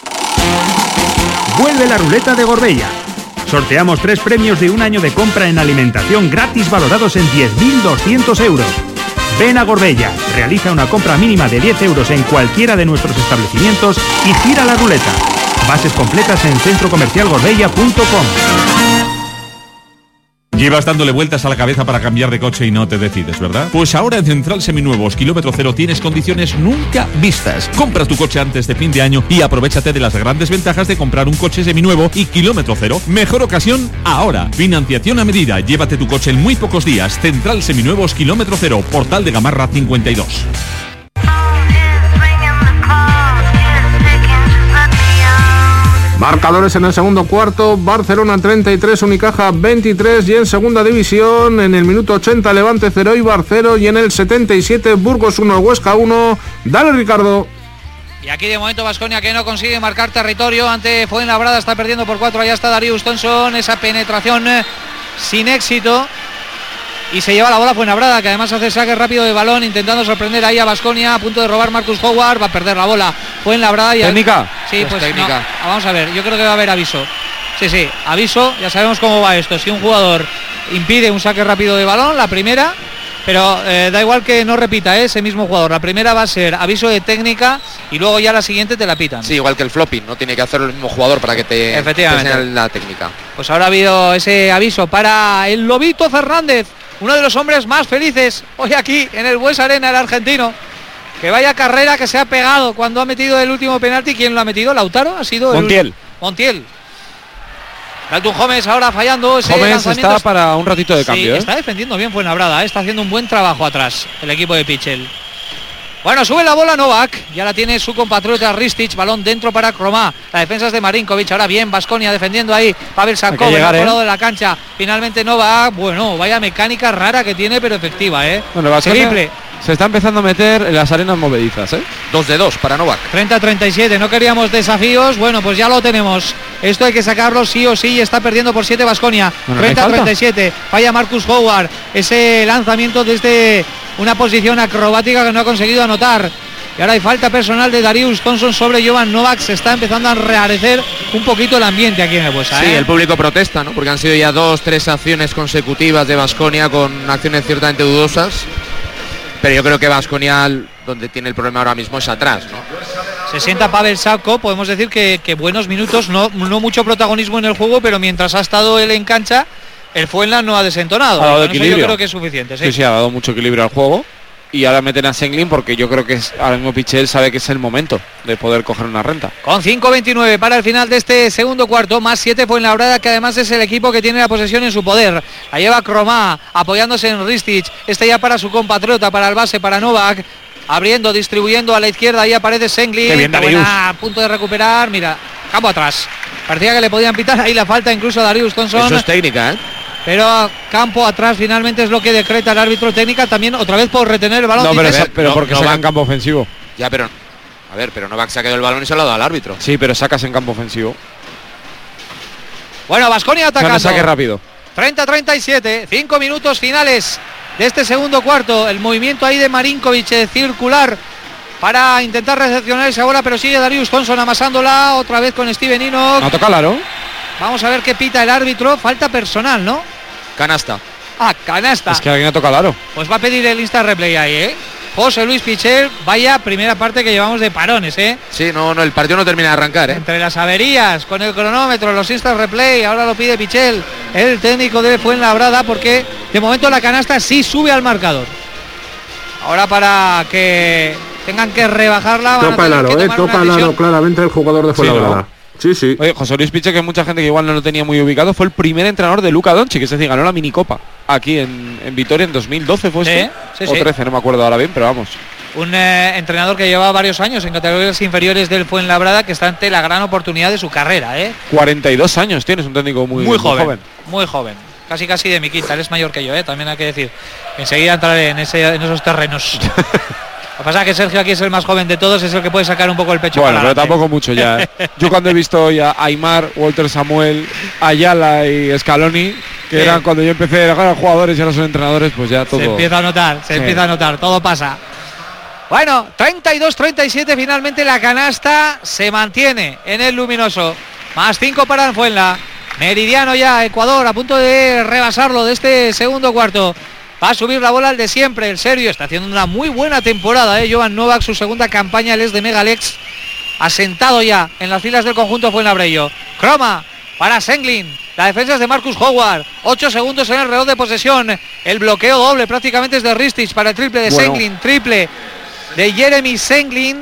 Vuelve la ruleta de Gorbella. Sorteamos 3 premios de un año de compra en alimentación gratis valorados en 10.200 euros. Ven a Gorbella, realiza una compra mínima de 10 euros en cualquiera de nuestros establecimientos y gira la ruleta. Bases completas en centrocomercialgorbella.com.
Llevas dándole vueltas a la cabeza para cambiar de coche y no te decides, ¿verdad? Pues ahora en Central Seminuevos Kilómetro Cero tienes condiciones nunca vistas. Compra tu coche antes de fin de año y aprovéchate de las grandes ventajas de comprar un coche seminuevo y kilómetro cero. Mejor ocasión ahora. Financiación a medida. Llévate tu coche en muy pocos días. Central Seminuevos Kilómetro Cero, Portal de Gamarra 52.
Marcadores en el segundo cuarto: Barcelona 33, Unicaja 23, y en segunda división en el minuto 80 Levante 0, Eibar 0, y en el 77 Burgos 1, Huesca 1. Dale, Ricardo.
Y aquí de momento Baskonia, que no consigue marcar territorio ante Fuenlabrada, está perdiendo por 4. Allá está Darius Thompson, esa penetración sin éxito. Y se lleva la bola Fuenlabrada, que además hace saque rápido de balón, intentando sorprender ahí a Baskonia, a punto de robar Marcus Howard. Va a perder la bola Fuenlabrada. Y
¿Técnica?
Sí, pues técnica. No, vamos a ver, yo creo que va a haber aviso. Sí, aviso, ya sabemos cómo va esto. Si un jugador impide un saque rápido de balón, la primera, pero da igual que no repita ese mismo jugador. La primera va a ser aviso de técnica y luego ya la siguiente te la pitan.
Sí, igual que el flopping, no tiene que hacerlo el mismo jugador para que te enseñen la técnica.
Pues ahora ha habido ese aviso para el Lobito Fernández, uno de los hombres más felices hoy aquí en el Bues Arena, el argentino. Que vaya carrera que se ha pegado cuando ha metido el último penalti. ¿Quién lo ha metido? ¿Lautaro? Ha sido
Montiel.
Montiel. Dalton Gómez ahora fallando ese
Gómez está para un ratito de cambio.
Está defendiendo bien Fuenlabrada, está haciendo un buen trabajo atrás el equipo de Pichel. Bueno, sube la bola Novak, ya la tiene su compatriota Ristic, balón dentro para Cromá. La defensa es de Marinkovic, ahora bien Baskonia defendiendo ahí, Pavel Sankov al otro lado de la cancha. Finalmente Novak, bueno, vaya mecánica rara que tiene, pero efectiva,
Bueno, Baskonia se está empezando a meter en las arenas movedizas,
2 de 2 para Novak.
30-37, no queríamos desafíos, bueno, pues ya lo tenemos. Esto hay que sacarlo sí o sí, está perdiendo por 7 Baskonia. Bueno, 30-37, falla Marcus Howard, ese lanzamiento desde una posición acrobática que no ha conseguido anotar. Y ahora hay falta personal de Darius Thompson sobre Jovan Novak. Se está empezando a rearecer un poquito el ambiente aquí en el Buesa.
Sí, el público protesta, ¿no? Porque han sido ya 2-3 acciones consecutivas de Baskonia con acciones ciertamente dudosas. Pero yo creo que Baskonia, donde tiene el problema ahora mismo, es atrás, ¿no?
Se sienta Pavel Sankov, podemos decir que buenos minutos, no mucho protagonismo en el juego, pero mientras ha estado él en cancha, el Fuenla no ha desentonado.
Ha dado equilibrio.
Yo creo que es suficiente.
Sí, ha dado mucho equilibrio al juego. Y ahora meten a Senglin porque yo creo que ahora mismo Pichel sabe que es el momento de poder coger una renta.
Con 5:29 para el final de este segundo cuarto, más 7 Fuenlabrada, que además es el equipo que tiene la posesión en su poder. La lleva Cromá, apoyándose en Ristic, ya para su compatriota, para el base, para Novak. Abriendo, distribuyendo a la izquierda, ahí aparece Senglin. A punto de recuperar, mira, campo atrás. Parecía que le podían pitar ahí la falta incluso a Darius Thompson.
Eso es técnica,
Pero campo atrás finalmente es lo que decreta el árbitro. Técnica también otra vez por retener el balón.
No, pero porque saca en campo ofensivo.
Ya, pero Novak se ha quedado el balón y se lo ha dado al árbitro.
Sí, pero sacas en campo ofensivo.
Bueno, Baskonia atacando.
Saque rápido.
30-37, 5 minutos finales de este segundo cuarto. El movimiento ahí de Marinkovic circular para intentar recepcionar esa bola, pero sigue Darius Thompson amasándola otra vez con Steven Enoch.
No toca el aro.
Vamos a ver qué pita el árbitro. Falta personal, ¿no?
Canasta.
Ah, canasta.
Es que alguien ha tocado el aro.
Pues va a pedir el Insta Replay ahí, José Luis Pichel, vaya primera parte que llevamos de parones,
Sí, no, el partido no termina de arrancar,
Entre las averías, con el cronómetro, los Insta Replay, ahora lo pide Pichel, el técnico de Fuenlabrada, porque de momento la canasta sí sube al marcador. Ahora para que tengan que rebajarla.
Toca el aro, toca el aro claramente el jugador de Fuenlabrada. Sí.
Oye, José Luis Pichel, que mucha gente que igual no lo tenía muy ubicado, fue el primer entrenador de Luka Doncic, que es decir, ganó la minicopa aquí en Vitoria en 2012, ¿fue esto?
Sí,
o 13, no me acuerdo ahora bien, pero vamos.
Un entrenador que lleva varios años en categorías inferiores del Fuenlabrada, que está ante la gran oportunidad de su carrera,
42 años tienes, un técnico muy joven.
Muy joven. Casi de mi quinta, él es mayor que yo, también hay que decir. Enseguida entraré en esos terrenos. Lo que pasa es que Sergio aquí es el más joven de todos, es el que puede sacar un poco el pecho.
Bueno, pero tampoco mucho ya. Yo cuando he visto ya a Aimar, Walter Samuel, Ayala y Scaloni, que eran cuando yo empecé, eran jugadores y ahora son entrenadores, pues ya todo.
Se empieza a notar, todo pasa. Bueno, 32-37, finalmente la canasta se mantiene en el luminoso. Más 5 para el Fuenla. Meridiano ya, Ecuador, a punto de rebasarlo de este segundo cuarto. Va a subir la bola al de siempre, el serbio. Está haciendo una muy buena temporada, Jovan Novak, su segunda campaña, él es de Megalex. Asentado ya en las filas del conjunto Fuenlabrello. Croma para Senglin. La defensa es de Marcus Howard. 8 segundos en el reloj de posesión. El bloqueo doble prácticamente es de Ristich para el triple de Senglin. Triple de Jeremy Senglin.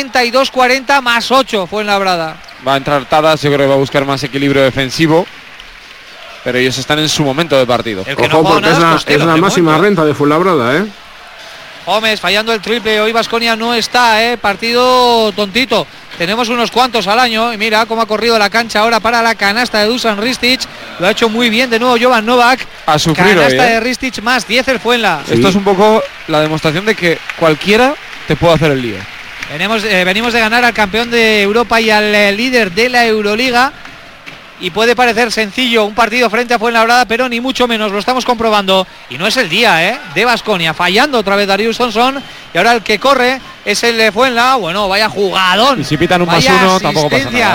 32-40 más 8 Fuenlabrada.
Va a entrar Tadas, yo creo que va a buscar más equilibrio defensivo. Pero ellos están en su momento de partido.
Ojo, no porque es la máxima renta de Fuenlabrada,
Gómez fallando el triple. Hoy Baskonia no está, partido tontito. Tenemos unos cuantos al año. Y mira cómo ha corrido la cancha ahora para la canasta de Dusan Ristich. Lo ha hecho muy bien de nuevo Jovan Novak.
A sufrir
canasta
hoy,
de Ristich más 10 el Fuenla.
Sí. Esto es un poco la demostración de que cualquiera te puede hacer el lío.
Venimos de ganar al campeón de Europa y al líder de la Euroliga. Y puede parecer sencillo un partido frente a Fuenlabrada, pero ni mucho menos, lo estamos comprobando. Y no es el día, de Baskonia. Fallando otra vez Darius Thompson. Y ahora el que corre es el de Fuenla. Bueno, vaya jugadón.
Y si pitan un más uno, tampoco pasa nada.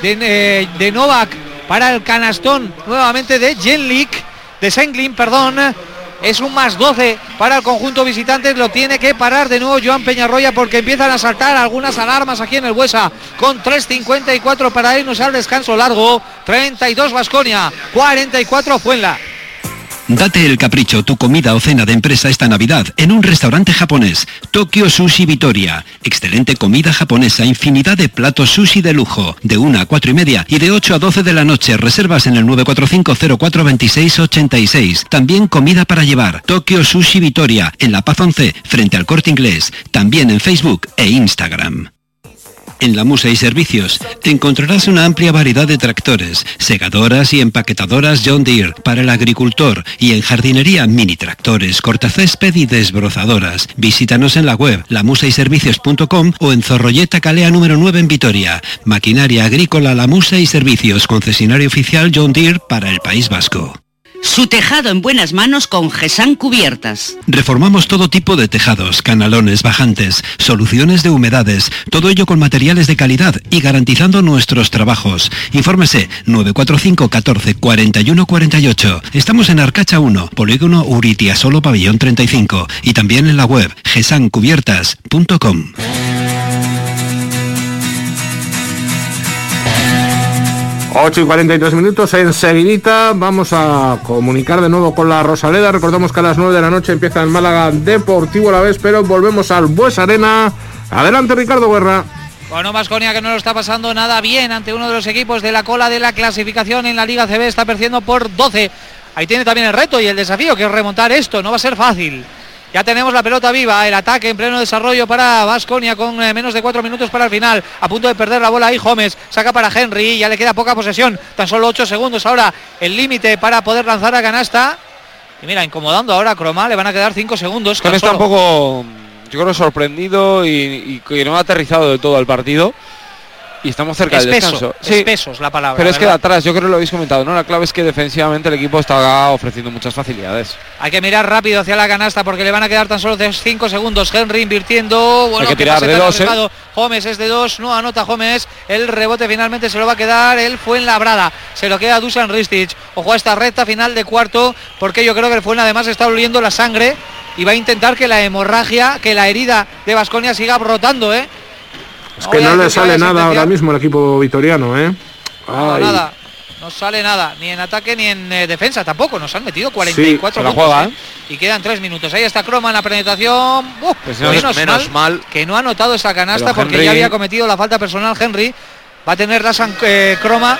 De Novak para el canastón nuevamente de Jenlik. De Senglin, perdón. Es un más 12 para el conjunto visitante. Lo tiene que parar de nuevo Joan Peñarroya, porque empiezan a saltar algunas alarmas aquí en el Buesa. Con 3:54 para irnos al descanso largo. 32 Baskonia, 44 Fuenla.
Date el capricho, tu comida o cena de empresa esta Navidad en un restaurante japonés, Tokyo Sushi Vitoria. Excelente comida japonesa, infinidad de platos sushi de lujo, de 1 a 4 y media y de 8 a 12 de la noche. Reservas en el 945-042686. También comida para llevar. Tokyo Sushi Vitoria, en La Paz 11, frente al Corte Inglés. También en Facebook e Instagram. En La Musa y Servicios encontrarás una amplia variedad de tractores, segadoras y empaquetadoras John Deere para el agricultor, y en jardinería mini tractores, cortacésped y desbrozadoras. Visítanos en la web lamusayservicios.com o en Zorrolleta Calea número 9 en Vitoria. Maquinaria agrícola La Musa y Servicios, concesionario oficial John Deere para el País Vasco.
Su tejado en buenas manos con GESAN Cubiertas.
Reformamos todo tipo de tejados, canalones, bajantes, soluciones de humedades, todo ello con materiales de calidad y garantizando nuestros trabajos. Infórmese 945 14 41 48. Estamos en Arcacha 1, Polígono Uritiasolo Pabellón 35 y también en la web gesancubiertas.com.
8:42, enseguidita vamos a comunicar de nuevo con la Rosaleda. Recordamos que a las 9 de la noche empieza el Málaga Deportivo Alavés, pero volvemos al Buesa Arena. Adelante, Ricardo Guerra.
Bueno, Baskonia, que no lo está pasando nada bien ante uno de los equipos de la cola de la clasificación en la Liga CB, está perdiendo por 12. Ahí tiene también el reto y el desafío, que es remontar esto, no va a ser fácil. Ya tenemos la pelota viva, el ataque en pleno desarrollo para Baskonia con menos de 4 minutos para el final. A punto de perder la bola ahí Gómez, saca para Henry, ya le queda poca posesión, tan solo 8 segundos ahora el límite para poder lanzar a canasta. Y mira, incomodando ahora a Croma, le van a quedar 5 segundos.
Está un poco, yo creo, sorprendido y que no ha aterrizado de todo el partido. Y estamos cerca del descanso.
Espeso es la palabra.
Pero es que de atrás, yo creo que lo habéis comentado, ¿no? La clave es que defensivamente el equipo está ofreciendo muchas facilidades.
Hay que mirar rápido hacia la canasta porque le van a quedar tan solo 5 segundos. Henry invirtiendo. Bueno,
hay que tirar de 2.
Gómez es de 2, no anota Gómez. El rebote finalmente se lo va a quedar el Fuenlabrada. Se lo queda Dusan Ristic. Ojo a esta recta final de cuarto, porque yo creo que el Fuenlabrada además está oliendo la sangre y va a intentar que la hemorragia, que la herida de Baskonia siga brotando, ¿eh?
Es que no le sale nada ahora mismo el equipo vitoriano, ¿eh?
Nada. No sale nada, ni en ataque ni en defensa tampoco. Nos han metido 44 puntos, y quedan 3 minutos. Ahí está Croma en la penetración.
Pues menos mal
que no ha anotado esa canasta, porque ya había cometido la falta personal Henry. Va a tener Croma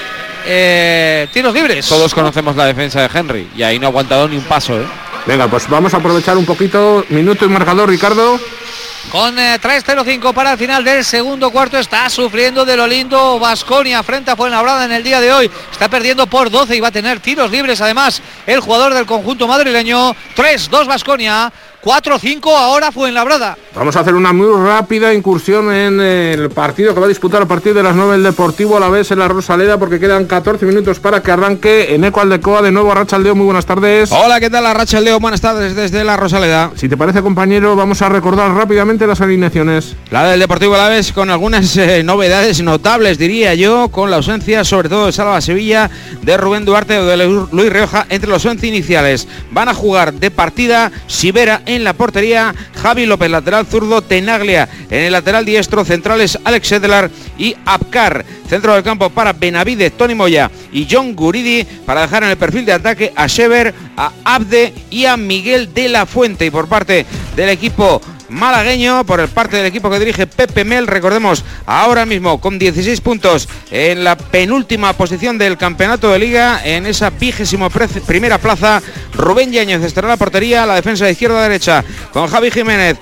tiros libres.
Todos conocemos la defensa de Henry y ahí no ha aguantado ni un paso, ¿eh?
Venga, pues vamos a aprovechar un poquito. Minuto y marcador, Ricardo.
Con 3:05 para el final del segundo cuarto. Está sufriendo de lo lindo Baskonia frente a Fuenlabrada en el día de hoy. Está perdiendo por 12 y va a tener tiros libres además el jugador del conjunto madrileño. 3-2 Baskonia, 4-5 ahora Fuenlabrada.
Vamos a hacer una muy rápida incursión en el partido que va a disputar a partir de las 9 el Deportivo Alavés en la Rosaleda, porque quedan 14 minutos para que arranque. Eneco Aldecoa de nuevo a Arratsalde. Muy buenas tardes.
Hola, ¿qué tal Arratsalde? Buenas tardes desde la Rosaleda.
Si te parece, compañero, vamos a recordar rápidamente las alineaciones.
La del Deportivo Alavés con algunas novedades notables, diría yo, con la ausencia sobre todo de Salva Sevilla, de Rubén Duarte o de Luis Rioja entre los 11 iniciales. Van a jugar de partida Sivera en la portería, Javi López lateral zurdo, Tenaglia en el lateral diestro, centrales Alex Sedlar y Apcar. Centro del campo para Benavidez, Tony Moya y John Guridi, para dejar en el perfil de ataque a Shever, a Abde y a Miguel de la Fuente. Y por parte del equipo malagueño, por parte del equipo que dirige Pepe Mel, recordemos, ahora mismo con 16 puntos en la penúltima posición del campeonato de liga, en esa 21ª plaza, Rubén Yáñez estará en la portería, la defensa de izquierda a derecha con Javi Jiménez,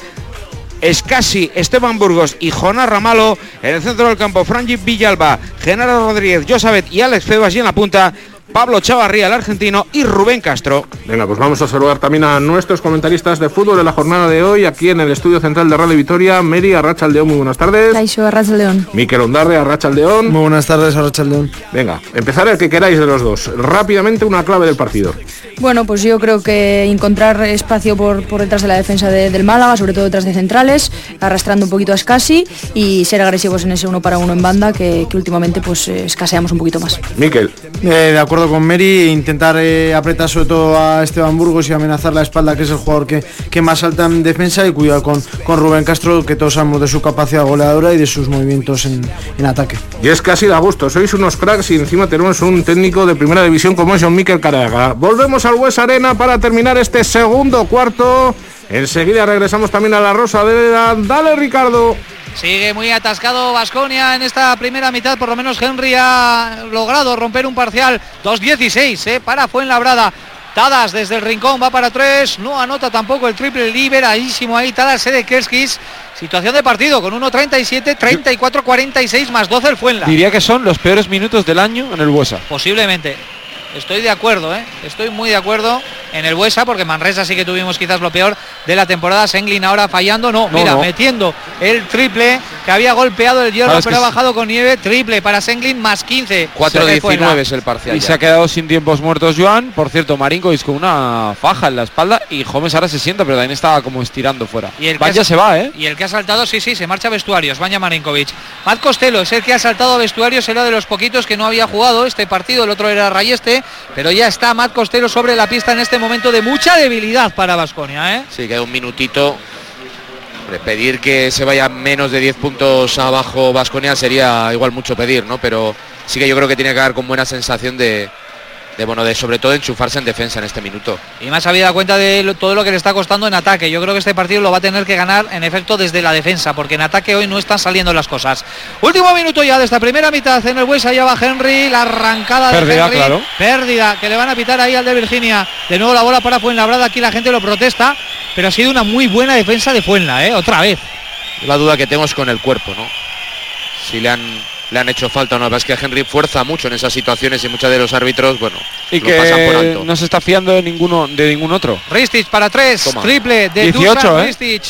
Escasi, Esteban Burgos y Jonás Ramalo. En el centro del campo, Franji Villalba, Genaro Rodríguez, Josabet y Alex Febas, y en la punta Pablo Chavarría, el argentino, y Rubén Castro.
Venga, pues vamos a saludar también a nuestros comentaristas de fútbol de la jornada de hoy, aquí en el estudio central de Radio Vitoria. Meri, Arratsaldeón, muy buenas tardes.
Caixo, Arratsaldeón.
Mikel Ondarre, Arratsaldeón.
Muy buenas tardes, Arratsaldeón.
Venga, empezar el que queráis de los dos. Rápidamente, una clave del partido.
Bueno, pues yo creo que encontrar espacio por detrás de la defensa del Málaga, sobre todo detrás de centrales, arrastrando un poquito a Escasi y ser agresivos en ese 1 para 1 en banda, que últimamente pues escaseamos un poquito más.
Mikel.
De acuerdo con Meri, intentar apretar sobre todo a Esteban Burgos y amenazar la espalda, que es el jugador que más salta en defensa, y cuidado con Rubén Castro, que todos sabemos de su capacidad goleadora y de sus movimientos en ataque.
Y es casi da gusto, sois unos cracks y encima tenemos un técnico de primera división como es John Mikel Caraga. Volvemos al Bues Arena para terminar este segundo cuarto. Enseguida regresamos también a la Rosaleda. Dale, Ricardo.
Sigue muy atascado Baskonia en esta primera mitad, por lo menos Henry ha logrado romper un parcial. 2-16 para Fuenlabrada. Tadas desde el rincón, va para 3, no anota tampoco el triple, liberadísimo ahí Tadas Sedekerskis. Situación de partido con 1.37, 34-46 más 12 el Fuenla.
Diría que son los peores minutos del año en el Buesa.
Posiblemente. Estoy de acuerdo, estoy muy de acuerdo en el Buesa, porque Manresa sí que tuvimos quizás lo peor de la temporada. Senglin ahora fallando, metiendo el triple que había golpeado el hierro, pero ha bajado con nieve. Triple para Senglin, más 15.
4-19 es el parcial.
Y ya se ha quedado sin tiempos muertos Joan. Por cierto, Marinkovic con una faja en la espalda, y Gómez ahora se sienta, pero también estaba como estirando fuera.
Y el
Vanya se va,
Y el que ha saltado, sí, se marcha a vestuarios, Vanya Marinkovic. Matt Costello es el que ha saltado a vestuarios, era de los poquitos que no había jugado este partido, el otro era Rayeste, pero ya está Matt Costello sobre la pista en este momento de mucha debilidad para Baskonia,
Sí, queda un minutito. Pedir que se vaya menos de 10 puntos abajo Baskonia sería igual mucho pedir, ¿no? Pero sí que yo creo que tiene que dar con buena sensación de sobre todo enchufarse en defensa en este minuto.
Y más habida cuenta de todo lo que le está costando en ataque. Yo creo que este partido lo va a tener que ganar en efecto desde la defensa, porque en ataque hoy no están saliendo las cosas. Último minuto ya de esta primera mitad en el Buesa, allá va Henry, la arrancada de Henry.
Claro.
Pérdida, que le van a pitar ahí al de Virginia. De nuevo la bola para Fuenlabrada, aquí la gente lo protesta, pero ha sido una muy buena defensa de Fuenla, otra vez.
La duda que tengo es con el cuerpo, ¿no? Si le han hecho falta o no. Es que Henry fuerza mucho en esas situaciones y muchos de los árbitros,
y
lo
que
pasan por alto.
No se está fiando de ningún otro.
Ristic para 3, triple de
18,
Dusan Ristic.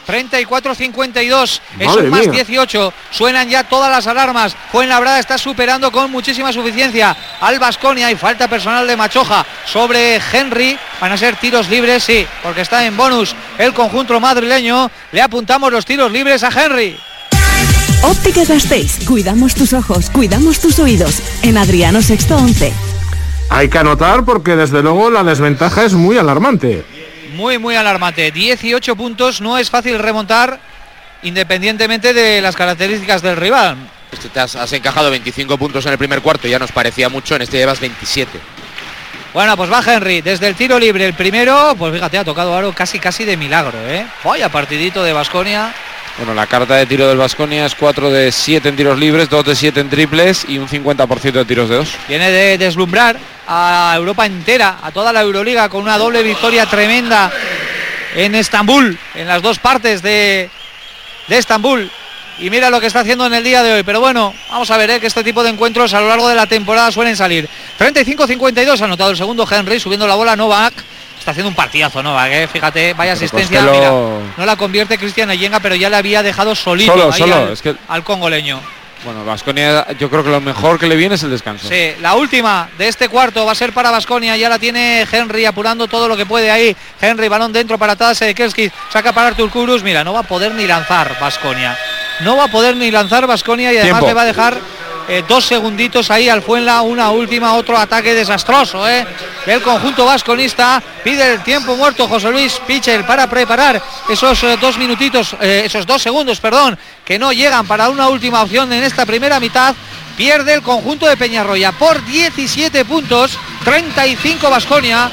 34-52, es
Madre
un más
mía.
18, suenan ya todas las alarmas. Fuenlabrada está superando con muchísima suficiencia al Baskonia y falta personal de Machoja sobre Henry. Van a ser tiros libres, sí, porque está en bonus el conjunto madrileño. Le apuntamos los tiros libres a Henry.
Ópticas Gasteiz, cuidamos tus ojos, cuidamos tus oídos. En Adriano Sexto 11.
Hay que anotar porque desde luego la desventaja es muy alarmante.
Muy alarmante, 18 puntos, no es fácil remontar independientemente de las características del rival.
Te has encajado 25 puntos en el primer cuarto, ya nos parecía mucho, en este llevas 27.
Bueno, pues va Henry, desde el tiro libre, el primero, pues fíjate, ha tocado aro casi de milagro, ¿eh? Vaya partidito de Baskonia.
Bueno, la carta de tiro del Baskonia es 4 de 7 en tiros libres, 2 de 7 en triples y un 50% de tiros de 2.
Viene de deslumbrar a Europa entera, a toda la Euroliga, con una doble victoria tremenda en Estambul, en las dos partes de Estambul. Y mira lo que está haciendo en el día de hoy. Pero bueno, vamos a ver, que este tipo de encuentros a lo largo de la temporada suelen salir. 35-52, ha anotado el segundo Henry, subiendo la bola Novak. Está haciendo un partidazo Novak, fíjate, vaya asistencia. Mira, no la convierte Cristian Eyenga, pero ya le había dejado solito al congoleño.
Bueno, Baskonia, yo creo que lo mejor que le viene es el descanso.
Sí, la última de este cuarto va a ser para Baskonia. Ya la tiene Henry apurando todo lo que puede ahí. Henry, balón dentro para Tadase Kerski. Saca para Artur Kurus. Mira, no va a poder ni lanzar Baskonia. No va a poder ni lanzar Baskonia y además le va a dejar 2 segunditos ahí al Fuenla. Una última, otro ataque desastroso, El conjunto vasconista pide el tiempo muerto José Luis Pichel para preparar esos 2 minutitos, esos 2 segundos, perdón, que no llegan para una última opción en esta primera mitad. Pierde el conjunto de Peñarroya por 17 puntos, 35 Baskonia,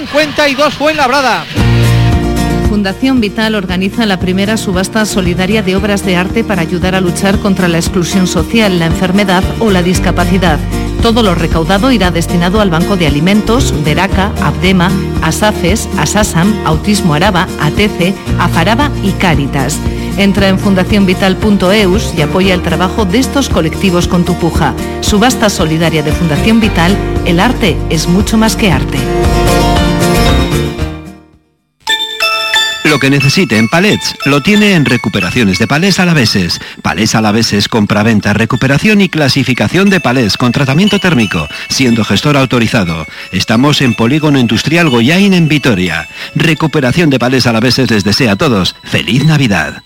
52 Fuenlabrada.
Fundación Vital organiza la primera subasta solidaria de obras de arte para ayudar a luchar contra la exclusión social, la enfermedad o la discapacidad. Todo lo recaudado irá destinado al Banco de Alimentos, Veraca, Abdema, Asafes, Asasam, Autismo Araba, ATC, Afaraba y Cáritas. Entra en fundacionvital.eus y apoya el trabajo de estos colectivos con tu puja. Subasta solidaria de Fundación Vital, el arte es mucho más que arte.
Lo que necesite en palets lo tiene en Recuperaciones de Palés Alaveses. Palés Alaveses, compraventa, recuperación y clasificación de palés con tratamiento térmico, siendo gestor autorizado. Estamos en Polígono Industrial Goyain en Vitoria. Recuperación de Palés Alaveses les desea a todos ¡feliz Navidad!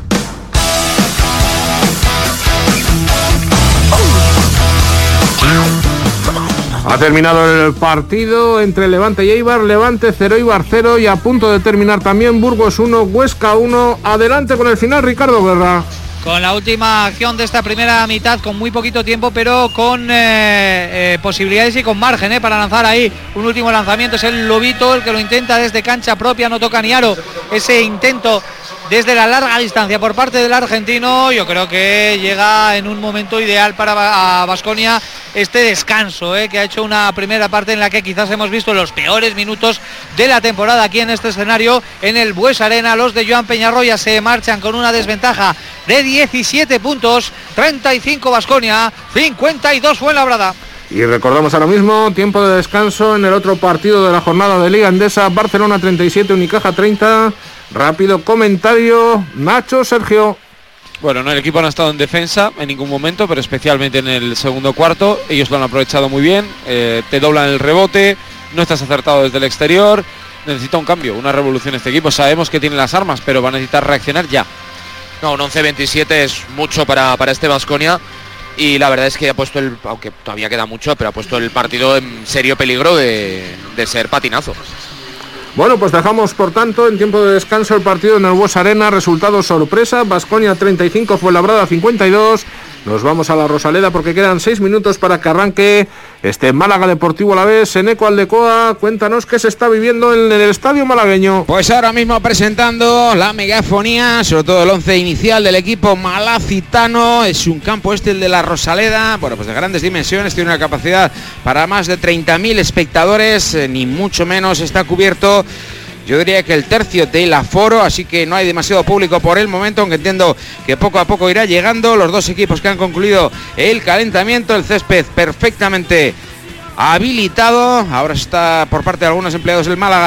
Ha terminado el partido entre Levante y Eibar. Levante 0, Eibar 0 y a punto de terminar también Burgos 1, Huesca 1. Adelante con el final, Ricardo Guerra.
Con la última acción de esta primera mitad, con muy poquito tiempo, pero con posibilidades y con margen para lanzar ahí un último lanzamiento. Es el Lobito el que lo intenta desde cancha propia, no toca ni aro. Ese intento desde la larga distancia por parte del argentino, yo creo que llega en un momento ideal para Baskonia este descanso, que ha hecho una primera parte en la que quizás hemos visto los peores minutos de la temporada aquí en este escenario, en el Bues Arena. Los de Joan Peñarroya se marchan con una desventaja de 17 puntos, 35 Baskonia, 52 Fuenlabrada.
Y recordamos ahora mismo, tiempo de descanso en el otro partido de la jornada de Liga Endesa, Barcelona 37, Unicaja 30. Rápido comentario, Nacho, Sergio.
Bueno, no, el equipo no ha estado en defensa en ningún momento, pero especialmente en el segundo cuarto. Ellos lo han aprovechado muy bien, te doblan el rebote, no estás acertado desde el exterior. Necesita un cambio, una revolución este equipo. Sabemos que tiene las armas, pero va a necesitar reaccionar ya.
No, un 11-27 es mucho para este Baskonia. Y la verdad es que ha puesto aunque todavía queda mucho, pero ha puesto el partido en serio peligro de ser patinazo.
Bueno, pues dejamos por tanto en tiempo de descanso el partido en el Bues Arena. Resultado sorpresa, Baskonia 35, Fuenlabrada 52. Nos vamos a la Rosaleda porque quedan 6 minutos para que arranque este Málaga Deportivo Alavés. Eneco Aldecoa, cuéntanos qué se está viviendo en el estadio malagueño.
Pues ahora mismo presentando la megafonía, sobre todo el 11 inicial del equipo malacitano. Es un campo el de la Rosaleda, bueno, pues de grandes dimensiones, tiene una capacidad para más de 30.000 espectadores, ni mucho menos está cubierto. Yo diría que el tercio del aforo, así que no hay demasiado público por el momento, aunque entiendo que poco a poco irá llegando. Los dos equipos que han concluido el calentamiento, el césped perfectamente habilitado. Ahora está por parte de algunos empleados del Málaga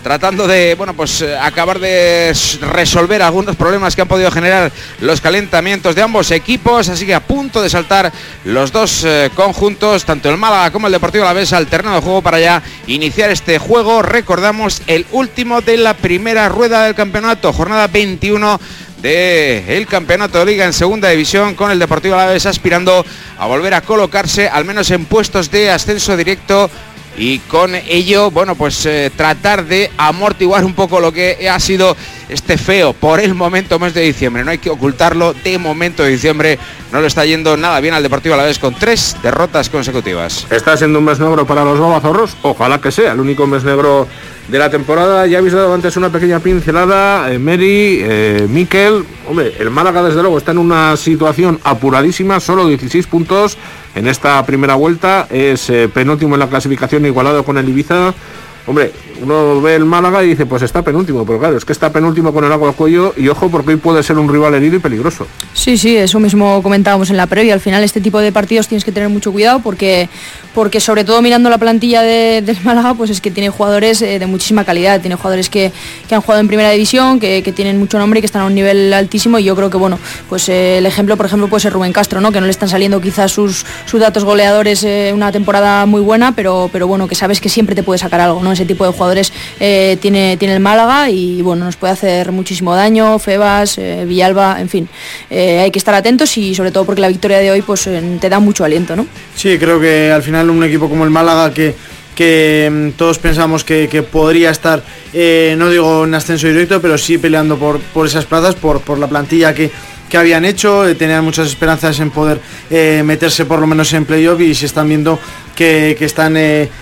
tratando de, bueno, pues acabar de resolver algunos problemas que han podido generar los calentamientos de ambos equipos, así que a punto de saltar los dos conjuntos, tanto el Málaga como el Deportivo Alavés, al terreno de juego para ya iniciar este juego. Recordamos, el último de la primera rueda del campeonato, jornada 21 del campeonato de Liga en segunda división, con el Deportivo Alavés aspirando a volver a colocarse al menos en puestos de ascenso directo, y con ello, bueno, pues tratar de amortiguar un poco lo que ha sido este feo, por el momento, mes de diciembre. No hay que ocultarlo, de momento de diciembre no le está yendo nada bien al Deportivo Alavés, con 3 derrotas consecutivas.
Está siendo un mes negro para los babazorros, ojalá que sea el único mes negro de la temporada. Ya habéis dado antes una pequeña pincelada, Mary, Miquel. Hombre, el Málaga desde luego está en una situación apuradísima, solo 16 puntos en esta primera vuelta, es penúltimo en la clasificación, igualado con el Ibiza. Hombre, uno ve el Málaga y dice, pues está penúltimo, pero claro, es que está penúltimo con el agua al cuello, y ojo, porque hoy puede ser un rival herido y peligroso.
Sí, eso mismo comentábamos en la previa. Al final este tipo de partidos tienes que tener mucho cuidado porque sobre todo mirando la plantilla del Málaga, pues es que tiene jugadores de muchísima calidad, tiene jugadores que han jugado en primera división, que tienen mucho nombre y que están a un nivel altísimo, y yo creo que, bueno, pues el ejemplo, por ejemplo, puede ser Rubén Castro, ¿no? Que no le están saliendo quizás sus datos goleadores una temporada muy buena, pero bueno, que sabes que siempre te puede sacar algo, ¿no? Ese tipo de jugadores tiene el Málaga, y bueno, nos puede hacer muchísimo daño. Febas, Villalba, en fin, hay que estar atentos, y sobre todo porque la victoria de hoy pues te da mucho aliento, ¿no?
Sí, creo que al final un equipo como el Málaga, que todos pensamos que podría estar, no digo en ascenso directo, pero sí peleando por esas plazas, por la plantilla que habían hecho, tenían muchas esperanzas en poder meterse por lo menos en playoff, y se están viendo que están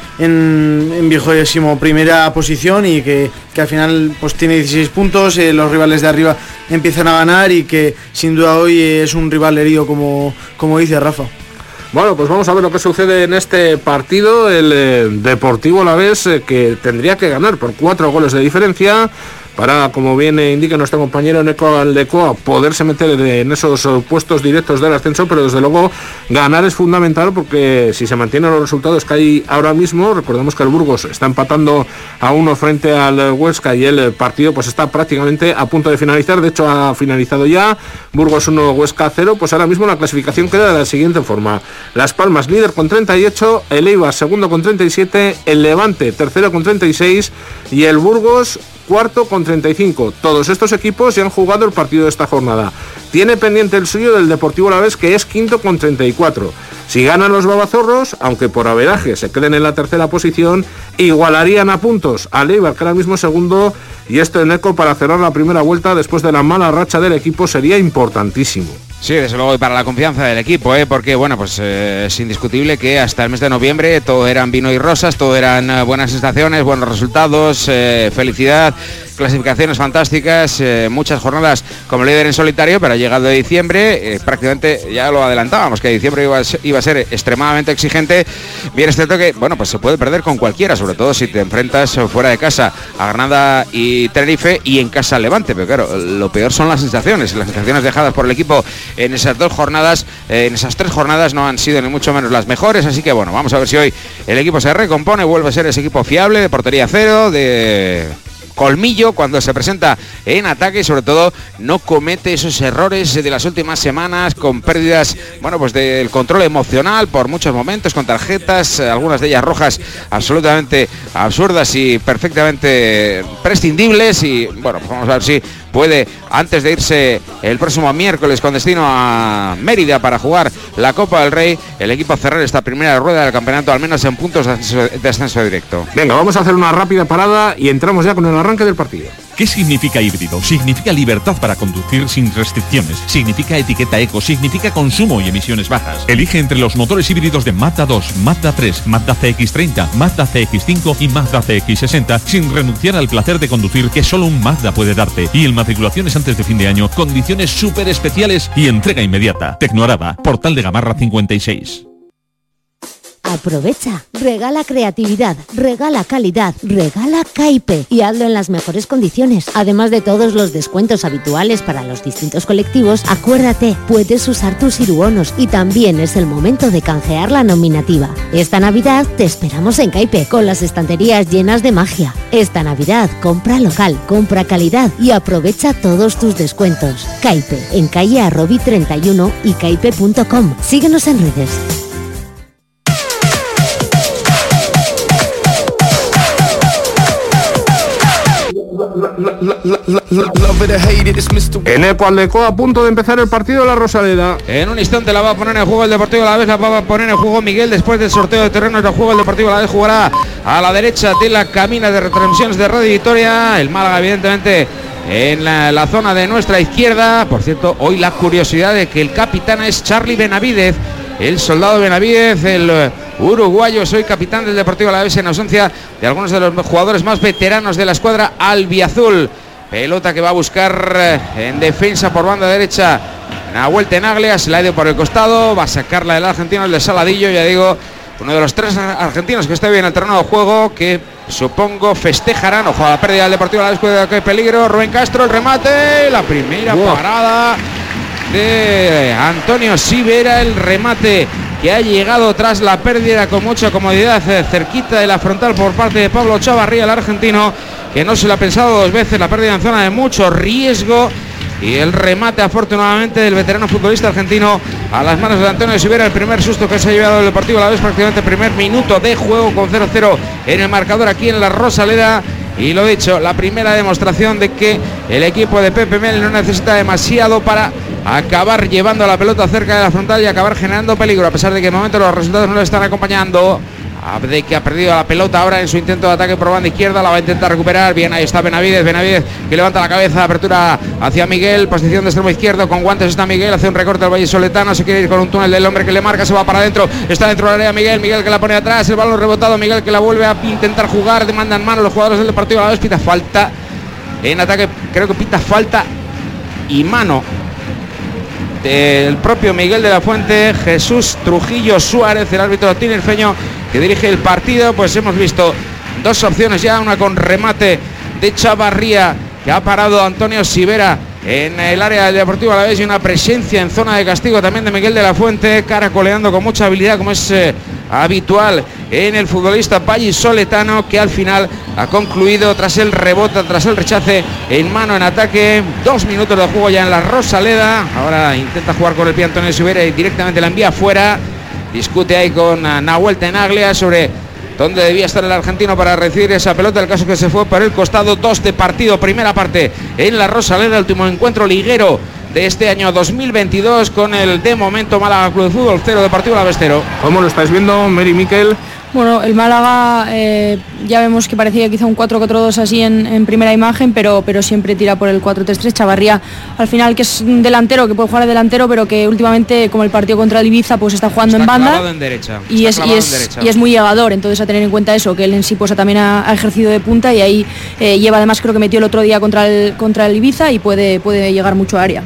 en 21ª posición, y que al final pues tiene 16 puntos, los rivales de arriba empiezan a ganar, y que sin duda hoy es un rival herido, como dice Rafa.
Bueno, pues vamos a ver lo que sucede en este partido. El Deportivo Alavés, que tendría que ganar por 4 goles de diferencia para, como bien indica nuestro compañero Neko Aldecoa, poderse meter en esos puestos directos del ascenso, pero desde luego ganar es fundamental, porque si se mantienen los resultados que hay ahora mismo, recordemos que el Burgos está empatando a 1 frente al Huesca, y el partido pues está prácticamente a punto de finalizar. De hecho ha finalizado ya, Burgos 1, Huesca 0, pues ahora mismo la clasificación queda de la siguiente forma: Las Palmas líder con 38, el Eibar segundo con 37, el Levante tercero con 36, y el Burgos cuarto con 35. Todos estos equipos ya han jugado el partido de esta jornada. Tiene pendiente el suyo del Deportivo Alavés, que es quinto con 34. Si ganan los babazorros, aunque por averaje se queden en la tercera posición, igualarían a puntos al Eibar, que ahora mismo es segundo, y esto en eco para cerrar la primera vuelta después de la mala racha del equipo sería importantísimo.
Sí, desde luego, y para la confianza del equipo, porque bueno, pues es indiscutible que hasta el mes de noviembre todo eran vino y rosas, todo eran buenas sensaciones, buenos resultados, felicidad, clasificaciones fantásticas, muchas jornadas como líder en solitario, pero ha llegado diciembre, prácticamente ya lo adelantábamos, que diciembre iba a ser extremadamente exigente. Bien es cierto que, bueno, pues se puede perder con cualquiera, sobre todo si te enfrentas fuera de casa a Granada y Tenerife, y en casa al Levante, pero claro, lo peor son las sensaciones dejadas por el equipo en esas 2 jornadas, en esas 3 jornadas no han sido ni mucho menos las mejores, así que bueno, vamos a ver si hoy el equipo se recompone, vuelve a ser ese equipo fiable, de portería cero, de colmillo cuando se presenta en ataque, y sobre todo no comete esos errores de las últimas semanas, con pérdidas, bueno, pues del control emocional por muchos momentos, con tarjetas, algunas de ellas rojas absolutamente absurdas y perfectamente prescindibles. Y bueno, pues vamos a ver si puede, antes de irse el próximo miércoles con destino a Mérida para jugar la Copa del Rey, el equipo cerrar esta primera rueda del campeonato al menos en puntos de ascenso directo.
Venga, vamos a hacer una rápida parada y entramos ya con el arranque del partido.
¿Qué significa híbrido? Significa libertad para conducir sin restricciones. Significa etiqueta eco. Significa consumo y emisiones bajas. Elige entre los motores híbridos de Mazda 2, Mazda 3, Mazda CX-30, Mazda CX-5 y Mazda CX-60 sin renunciar al placer de conducir que solo un Mazda puede darte. Y en matriculaciones antes de fin de año, condiciones súper especiales y entrega inmediata. Tecnoaraba, Portal de Gamarra 56.
Aprovecha, regala creatividad, regala calidad, regala Caipe y hazlo en las mejores condiciones. Además de todos los descuentos habituales para los distintos colectivos, acuérdate, puedes usar tus iruonos y también es el momento de canjear la nominativa. Esta Navidad te esperamos en Caipe con las estanterías llenas de magia. Esta Navidad compra local, compra calidad y aprovecha todos tus descuentos. Caipe, en calle Arrobi 31 y caipe.com. Síguenos en redes.
En Ecualdeco, a punto de empezar el partido de la Rosaleda.
En un instante la va a poner en juego el Deportivo Alavés, la va a poner en juego Miguel después del sorteo de terrenos de juego. El Deportivo Alavés jugará a la derecha de la cabina de retransmisiones de Radio Vitoria. El Málaga evidentemente en la zona de nuestra izquierda. Por cierto, hoy la curiosidad de que el capitán es Charly Benavidez, el soldado Benavidez, el uruguayo, es hoy capitán del Deportivo Alavés en ausencia de algunos de los jugadores más veteranos de la escuadra albiazul. Pelota que va a buscar en defensa por banda derecha Nahuel Tenaglia, se la ha ido por el costado, va a sacarla el argentino, el de Saladillo, ya digo, uno de los tres argentinos que está bien en el terreno de juego, que supongo festejarán. Ojo a la pérdida del Deportivo Alavés, cuidado que peligro, Rubén Castro, el remate, la primera parada de Antonio Sivera, el remate que ha llegado tras la pérdida con mucha comodidad cerquita de la frontal por parte de Pablo Chavarría, el argentino, que no se lo ha pensado dos veces, la pérdida en zona de mucho riesgo y el remate afortunadamente del veterano futbolista argentino a las manos de Antonio Sivera. El primer susto que se ha llevado el Deportivo Alavés, prácticamente el primer minuto de juego con 0-0 en el marcador aquí en la Rosaleda. Y lo dicho, la primera demostración de que el equipo de Pepe Mel no necesita demasiado para acabar llevando la pelota cerca de la frontal y acabar generando peligro, a pesar de que de momento los resultados no le están acompañando. De que ha perdido la pelota ahora en su intento de ataque por banda izquierda, la va a intentar recuperar. Bien, ahí está Benavidez que levanta la cabeza, apertura hacia Miguel, posición de extremo izquierdo, con guantes está Miguel, hace un recorte al vallisoletano, se quiere ir con un túnel del hombre que le marca, se va para adentro, está dentro del área Miguel que la pone atrás, el balón rebotado, Miguel que la vuelve a intentar jugar, demandan mano los jugadores del Deportivo Alavés, pita falta en ataque, creo que pita falta y mano del propio Miguel de la Fuente. Jesús Trujillo Suárez, el árbitro tinerfeño que dirige el partido. Pues hemos visto dos opciones ya, una con remate de Chavarría que ha parado Antonio Sivera en el área del Deportivo Alavés y una presencia en zona de castigo también de Miguel de la Fuente, caracoleando con mucha habilidad como es habitual en el futbolista vallisoletano, que al final ha concluido tras el rebote, tras el rechace en mano en ataque. 2 minutos de juego ya en la Rosaleda. Ahora intenta jugar con el pie Antonio Sivera y directamente la envía fuera. Discute ahí con Nahuel Tenaglia sobre dónde debía estar el argentino para recibir esa pelota. El caso que se fue por el costado. 2 de partido, primera parte en la Rosaleda, último encuentro liguero de este año 2022 con el de momento Málaga Club de Fútbol 0, Deportivo Alavés 0.
¿Cómo lo estáis viendo, Mary Miquel?
Bueno, el Málaga ya vemos que parecía que hizo un 4-4-2 así en primera imagen, pero siempre tira por el 4-3-3. Chavarría, al final, que es un delantero, que puede jugar de delantero, pero que últimamente, como el partido contra el Ibiza, pues está jugando en banda.
En derecha.
Y es muy llegador, entonces a tener en cuenta eso, que él en sí pues también ha ejercido de punta y ahí lleva, además creo que metió el otro día contra el Ibiza y puede llegar mucho a área.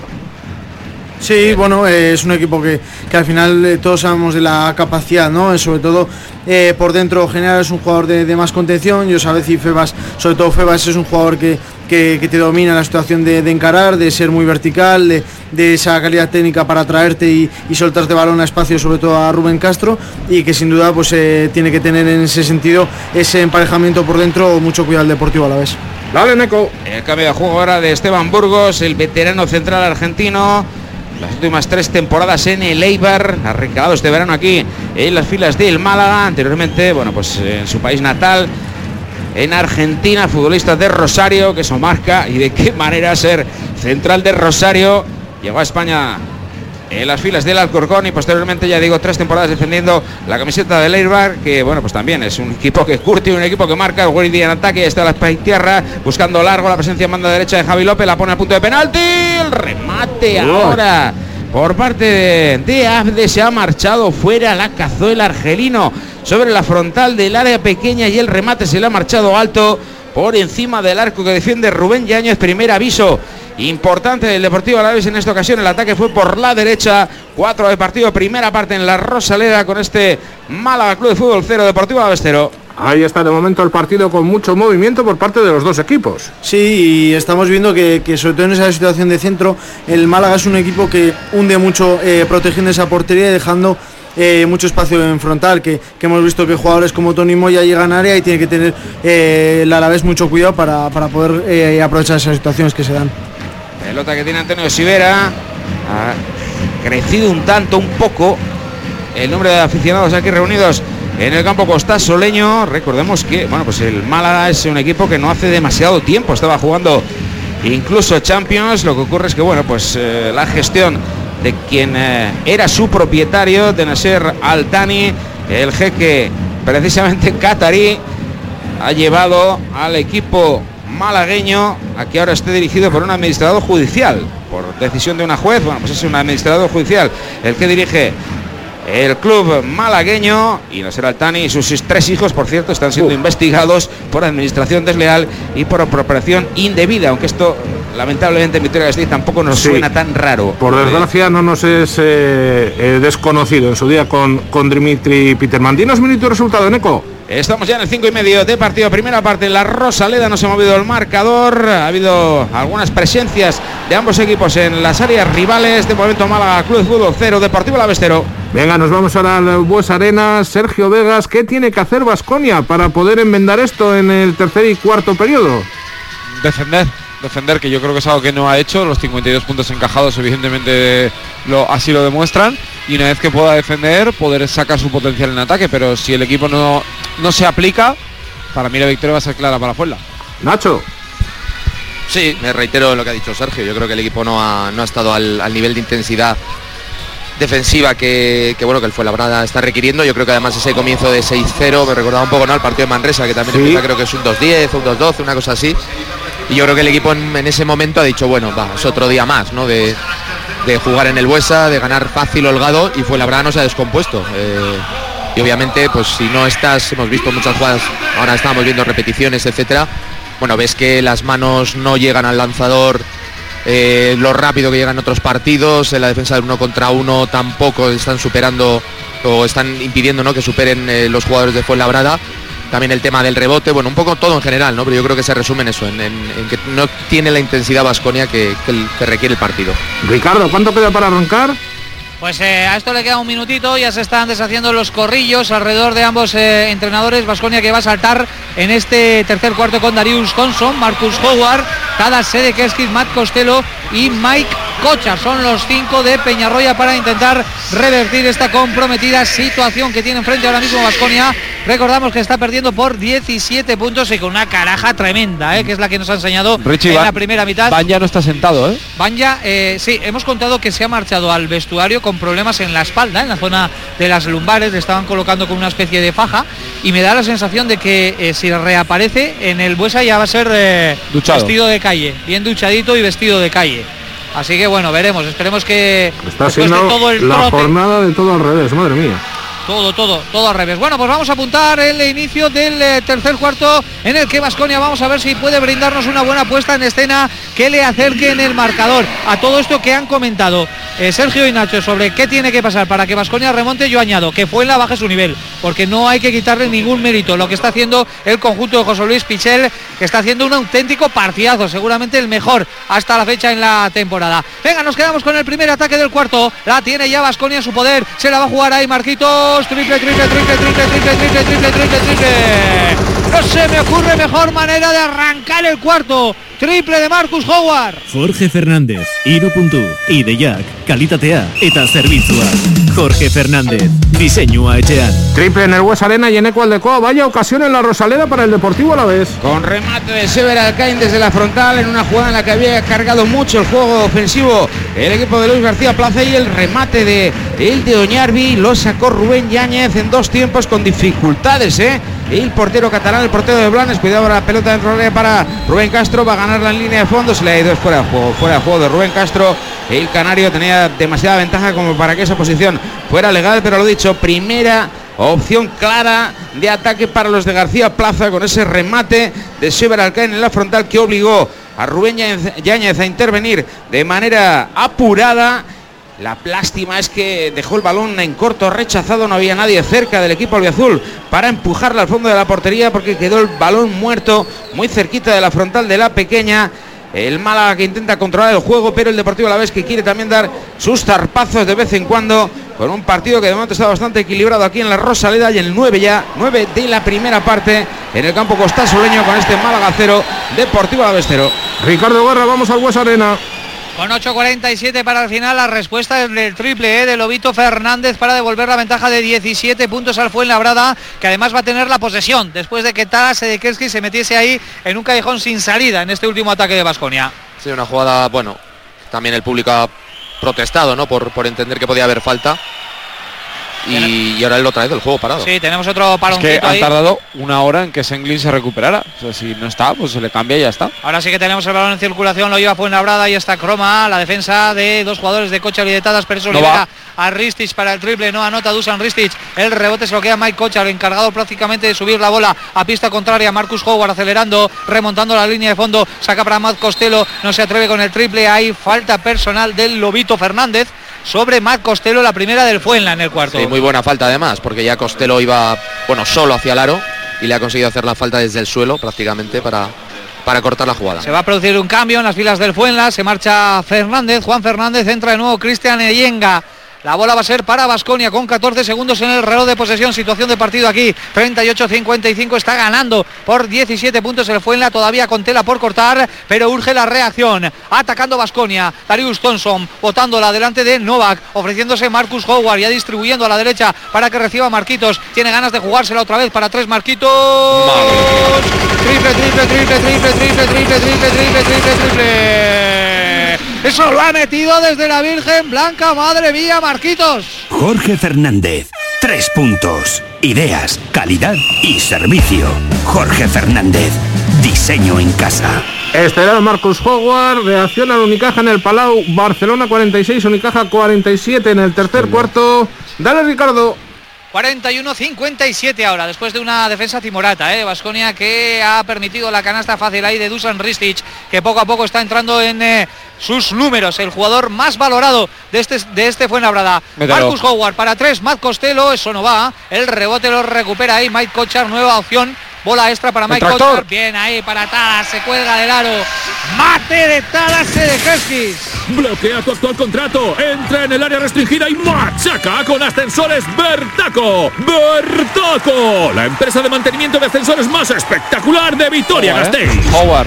Sí, bueno, es un equipo que al final todos sabemos de la capacidad, ¿no? Sobre todo por dentro general es un jugador de más contención. Yo sabes, y Febas, sobre todo Febas, es un jugador que te domina la situación de encarar, de ser muy vertical, de esa calidad técnica para traerte y soltarte balón a espacio, sobre todo a Rubén Castro, y que sin duda pues tiene que tener en ese sentido ese emparejamiento por dentro, mucho cuidado al Deportivo Alavés.
Dale, Neco. El cambio de juego ahora de Esteban Burgos, el veterano central argentino. Las últimas 3 temporadas en el Eibar, ha recalado este verano aquí en las filas del Málaga, anteriormente, bueno, pues en su país natal, en Argentina, futbolista de Rosario, que eso marca y de qué manera ser central de Rosario. Llegó a España en las filas del Alcorcón y posteriormente, ya digo, 3 temporadas defendiendo la camiseta del Eibar, que bueno, pues también es un equipo que curte, un equipo que marca. El en ataque, está la tierra buscando largo, la presencia en banda derecha de Javi López, la pone al punto de penalti, el remate ahora por parte de Abde, se ha marchado fuera, la cazó el argelino sobre la frontal del área pequeña y el remate se le ha marchado alto por encima del arco que defiende Rubén Yáñez. Primer aviso importante del Deportivo Alavés en esta ocasión. El ataque fue por la derecha, 4 de partido, primera parte en la Rosaleda con este Málaga Club de Fútbol 0, Deportivo Alavés 0.
Ahí está de momento el partido con mucho movimiento por parte de los dos equipos.
Sí, y estamos viendo que sobre todo en esa situación de centro, el Málaga es un equipo que hunde mucho protegiendo esa portería y dejando mucho espacio en frontal, que hemos visto que jugadores como Tony Moya llegan a área y tiene que tener el Alavés mucho cuidado para poder aprovechar esas situaciones que se dan.
Pelota que tiene Antonio Sivera, ha crecido un poco el número de aficionados aquí reunidos en el campo costasoleño. Recordemos que pues el Málaga es un equipo que no hace demasiado tiempo estaba jugando incluso Champions. Lo que ocurre es que la gestión de quien era su propietario, de Nasser Al-Thani, el jeque precisamente catarí, ha llevado al equipo malagueño a que ahora esté dirigido por un administrador judicial, por decisión de una juez. Es un administrador judicial el que dirige el club malagueño, y Nasser Al-Thani y sus 3 hijos, por cierto, están siendo investigados por administración desleal y por apropiación indebida, aunque esto lamentablemente en Vitoria-Gasteiz tampoco nos suena tan raro.
Por desgracia no nos es desconocido en su día con Dimitri Peterman. Dinos minuto y resultado, Neco.
Estamos ya en el 5:30 de partido, primera parte en la Rosaleda, no se ha movido el marcador, ha habido algunas presencias de ambos equipos en las áreas rivales. De momento Málaga Club de Fútbol 0, Deportivo Alavés 0.
Venga, nos vamos ahora al Bues Arena. Sergio Vegas, ¿qué tiene que hacer Baskonia para poder enmendar esto en el tercer y cuarto periodo?
Defender, que yo creo que es algo que no ha hecho. Los 52 puntos encajados evidentemente así lo demuestran, y una vez que pueda defender, poder sacar su potencial en ataque. Pero si el equipo no se aplica, para mí la victoria va a ser clara para Fuenla.
Nacho.
Sí, me reitero en lo que ha dicho Sergio. Yo creo que el equipo no ha estado al nivel de intensidad defensiva que el Fuenlabrada está requiriendo. Yo creo que además ese comienzo de 6-0 me recordaba un poco al partido de Manresa, que también empieza, creo que es un 2-10, un 2-12, una cosa así. Y yo creo que el equipo en ese momento ha dicho, es otro día más, ¿no? De jugar en el Buesa, de ganar fácil, holgado, y Fuenlabrada no se ha descompuesto. Y obviamente, si no estás, hemos visto muchas jugadas, ahora estamos viendo repeticiones, etcétera. Ves que las manos no llegan al lanzador lo rápido que llegan otros partidos. En la defensa del 1 contra 1 tampoco están superando o están impidiendo, ¿no?, que superen los jugadores de Fuenlabrada. También el tema del rebote, un poco todo en general, ¿no? Pero yo creo que se resume en eso, en que no tiene la intensidad Baskonia que requiere el partido.
Ricardo, ¿cuánto queda para arrancar?
Pues a esto le queda un minutito, ya se están deshaciendo los corrillos alrededor de ambos entrenadores. Baskonia que va a saltar en este tercer cuarto con Darius Thompson, Marcus Howard, Tadas Sedekeskis, Matt Costello y Mike Kochar. Son los 5 de Peñarroya para intentar revertir esta comprometida situación que tiene enfrente ahora mismo Baskonia. Recordamos que está perdiendo por 17 puntos y con una caraja tremenda, que es la que nos ha enseñado Richie, en la primera mitad.
Banja no está sentado,
Banja, sí, hemos contado que se ha marchado al vestuario con problemas en la espalda, en la zona de las lumbares. Le estaban colocando con una especie de faja, y me da la sensación de que si reaparece en el Buesa ya va a ser vestido de calle, bien duchadito y vestido de calle. Así que veremos, esperemos que
está siendo todo el trote, jornada de todo al revés, madre mía.
Todo al revés. Pues vamos a apuntar el inicio del tercer cuarto, en el que Baskonia, vamos a ver si puede brindarnos una buena puesta en escena que le acerque en el marcador a todo esto que han comentado Sergio y Nacho sobre qué tiene que pasar para que Baskonia remonte. Yo añado que Fuenla baje su nivel, porque no hay que quitarle ningún mérito lo que está haciendo el conjunto de José Luis Pichel, que está haciendo un auténtico partidazo, seguramente el mejor hasta la fecha en la temporada. Venga, nos quedamos con el primer ataque del cuarto. La tiene ya Baskonia en su poder, se la va a jugar ahí Marquitos. Triple. No se me ocurre mejor manera de arrancar el cuarto. Triple de Marcus Howard.
Jorge Fernández, Iru.tu, Ideiak, kalitatea eta zerbitzua. Jorge Fernández, diseinua etxean.
Triple en el Bues Arena y en Ecualdecoa. Vaya ocasión en la Rosaleda para el Deportivo Alavés.
Con remate de Sever Alcaín desde la frontal, en una jugada en la que había cargado mucho el juego ofensivo el equipo de Luis García Plaza, y el remate de Oñarbi lo sacó Rubén Yáñez en 2 tiempos con dificultades, El portero catalán, el portero de Blanes, cuidado la pelota dentro del área para Rubén Castro, va a ganarla en línea de fondo, se le ha ido fuera de juego de Rubén Castro. El canario tenía demasiada ventaja como para que esa posición fuera legal, pero lo dicho, primera opción clara de ataque para los de García Plaza, con ese remate de Sever Alcaín en la frontal que obligó a Rubén Yáñez a intervenir de manera apurada. La lástima es que dejó el balón en corto, rechazado, no había nadie cerca del equipo albiazul para empujarla al fondo de la portería porque quedó el balón muerto muy cerquita de la frontal de la pequeña. El Málaga que intenta controlar el juego, pero el Deportivo Alavés que quiere también dar sus zarpazos de vez en cuando, con un partido que de momento está bastante equilibrado aquí en la Rosaleda, y el 9 de la primera parte en el campo costasoleño, con este Málaga 0, Deportivo Alavés 0.
Ricardo Guerra, vamos al Bues Arena.
Con 8.47 para el final, la respuesta es del triple de Lobito Fernández para devolver la ventaja de 17 puntos al Fuenlabrada, que además va a tener la posesión después de que Taras Sedekerski se metiese ahí en un callejón sin salida en este último ataque de Baskonia.
Sí, una jugada, bueno, también el público ha protestado, ¿no? Por entender que podía haber falta. Y ahora él lo trae del juego parado.
Sí, tenemos otro paroncito.
Es que han
ahí
tardado una hora en que Senglin se recuperara. O sea, si no está, pues se le cambia y ya está.
Ahora sí que tenemos el balón en circulación, lo lleva Fuenlabrada y está Croma, la defensa de dos jugadores de Kochar y de Tadas, pero eso
No
libera a Ristic para el triple, no anota Dusan Ristic, el rebote se lo queda Mike Kochar, encargado prácticamente de subir la bola a pista contraria. Marcus Howard acelerando, remontando la línea de fondo, saca para Matt Costello, no se atreve con el triple, hay falta personal del Lobito Fernández sobre Matt Costello, la primera del Fuenla en el cuarto.
Sí, muy buena falta además, porque ya Costello iba, bueno, solo hacia el aro y le ha conseguido hacer la falta desde el suelo prácticamente para cortar la jugada.
Se va a producir un cambio en las filas del Fuenla, se marcha Fernández, Juan Fernández, entra de nuevo Cristian Eyenga. La bola va a ser para Baskonia con 14 segundos en el reloj de posesión. Situación de partido aquí, 38-55, está ganando por 17 puntos el Fuenla, todavía con tela por cortar, pero urge la reacción. Atacando Baskonia, Darius Thompson, botándola delante de Novak, ofreciéndose Marcus Howard, ya distribuyendo a la derecha para que reciba Marquitos. Tiene ganas de jugársela otra vez para tres Marquitos. Triple. Eso lo ha metido desde la Virgen Blanca, madre mía, Marquitos.
Jorge Fernández, 3 puntos. Ideas, calidad y servicio. Jorge Fernández, diseño en casa.
Estelar Marcus Howard, reacciona al Unicaja en el Palau. Barcelona 46, Unicaja 47 en el tercer cuarto. Dale, Ricardo.
41-57 ahora, después de una defensa timorata, Baskonia, que ha permitido la canasta fácil ahí de Dusan Ristic, que poco a poco está entrando en sus números, el jugador más valorado de este Fuenlabrada. Marcus Howard para tres, Matt Costello, eso no va, el rebote lo recupera ahí Mike Kochar, nueva opción. Bola extra para Mike Kochar, bien ahí para Tadas, se cuelga del aro, mate de Tadas Sedekerski.
Bloquea tu actual contrato, entra en el área restringida y machaca con Ascensores Bertaco. Bertaco, la empresa de mantenimiento de ascensores más espectacular de Vitoria-Gasteiz.
Howard.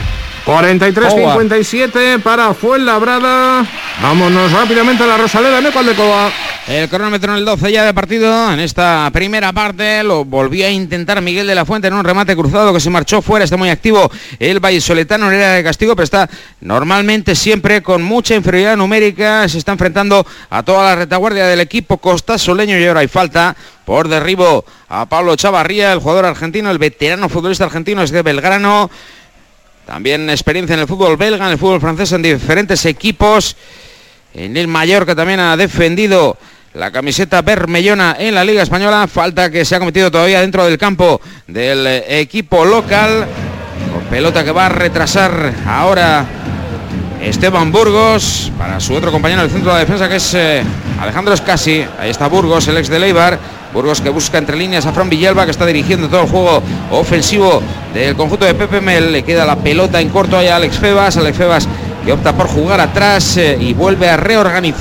43-57 para Fuenlabrada. Vámonos rápidamente a la Rosaleda en Ecualdecoa.
El cronómetro en el 12 ya de partido. En esta primera parte lo volvió a intentar Miguel de la Fuente en un remate cruzado que se marchó fuera. Está muy activo el vallisoletano en área de castigo, pero está normalmente siempre con mucha inferioridad numérica. Se está enfrentando a toda la retaguardia del equipo costasoleño y ahora hay falta por derribo a Pablo Chavarría, el jugador argentino, el veterano futbolista argentino, es de Belgrano. También experiencia en el fútbol belga, en el fútbol francés, en diferentes equipos. En el Mallorca también ha defendido la camiseta bermellona en la Liga Española. Falta que se ha cometido todavía dentro del campo del equipo local. Con pelota que va a retrasar ahora Esteban Burgos para su otro compañero del centro de la defensa, que es Alejandro Escasi. Ahí está Burgos, el ex de Leibar. Burgos que busca entre líneas a Fran Villalba, que está dirigiendo todo el juego ofensivo del conjunto de Pepe Mel. Le queda la pelota en corto a Alex Febas. Alex Febas que opta por jugar atrás y vuelve a reorganizar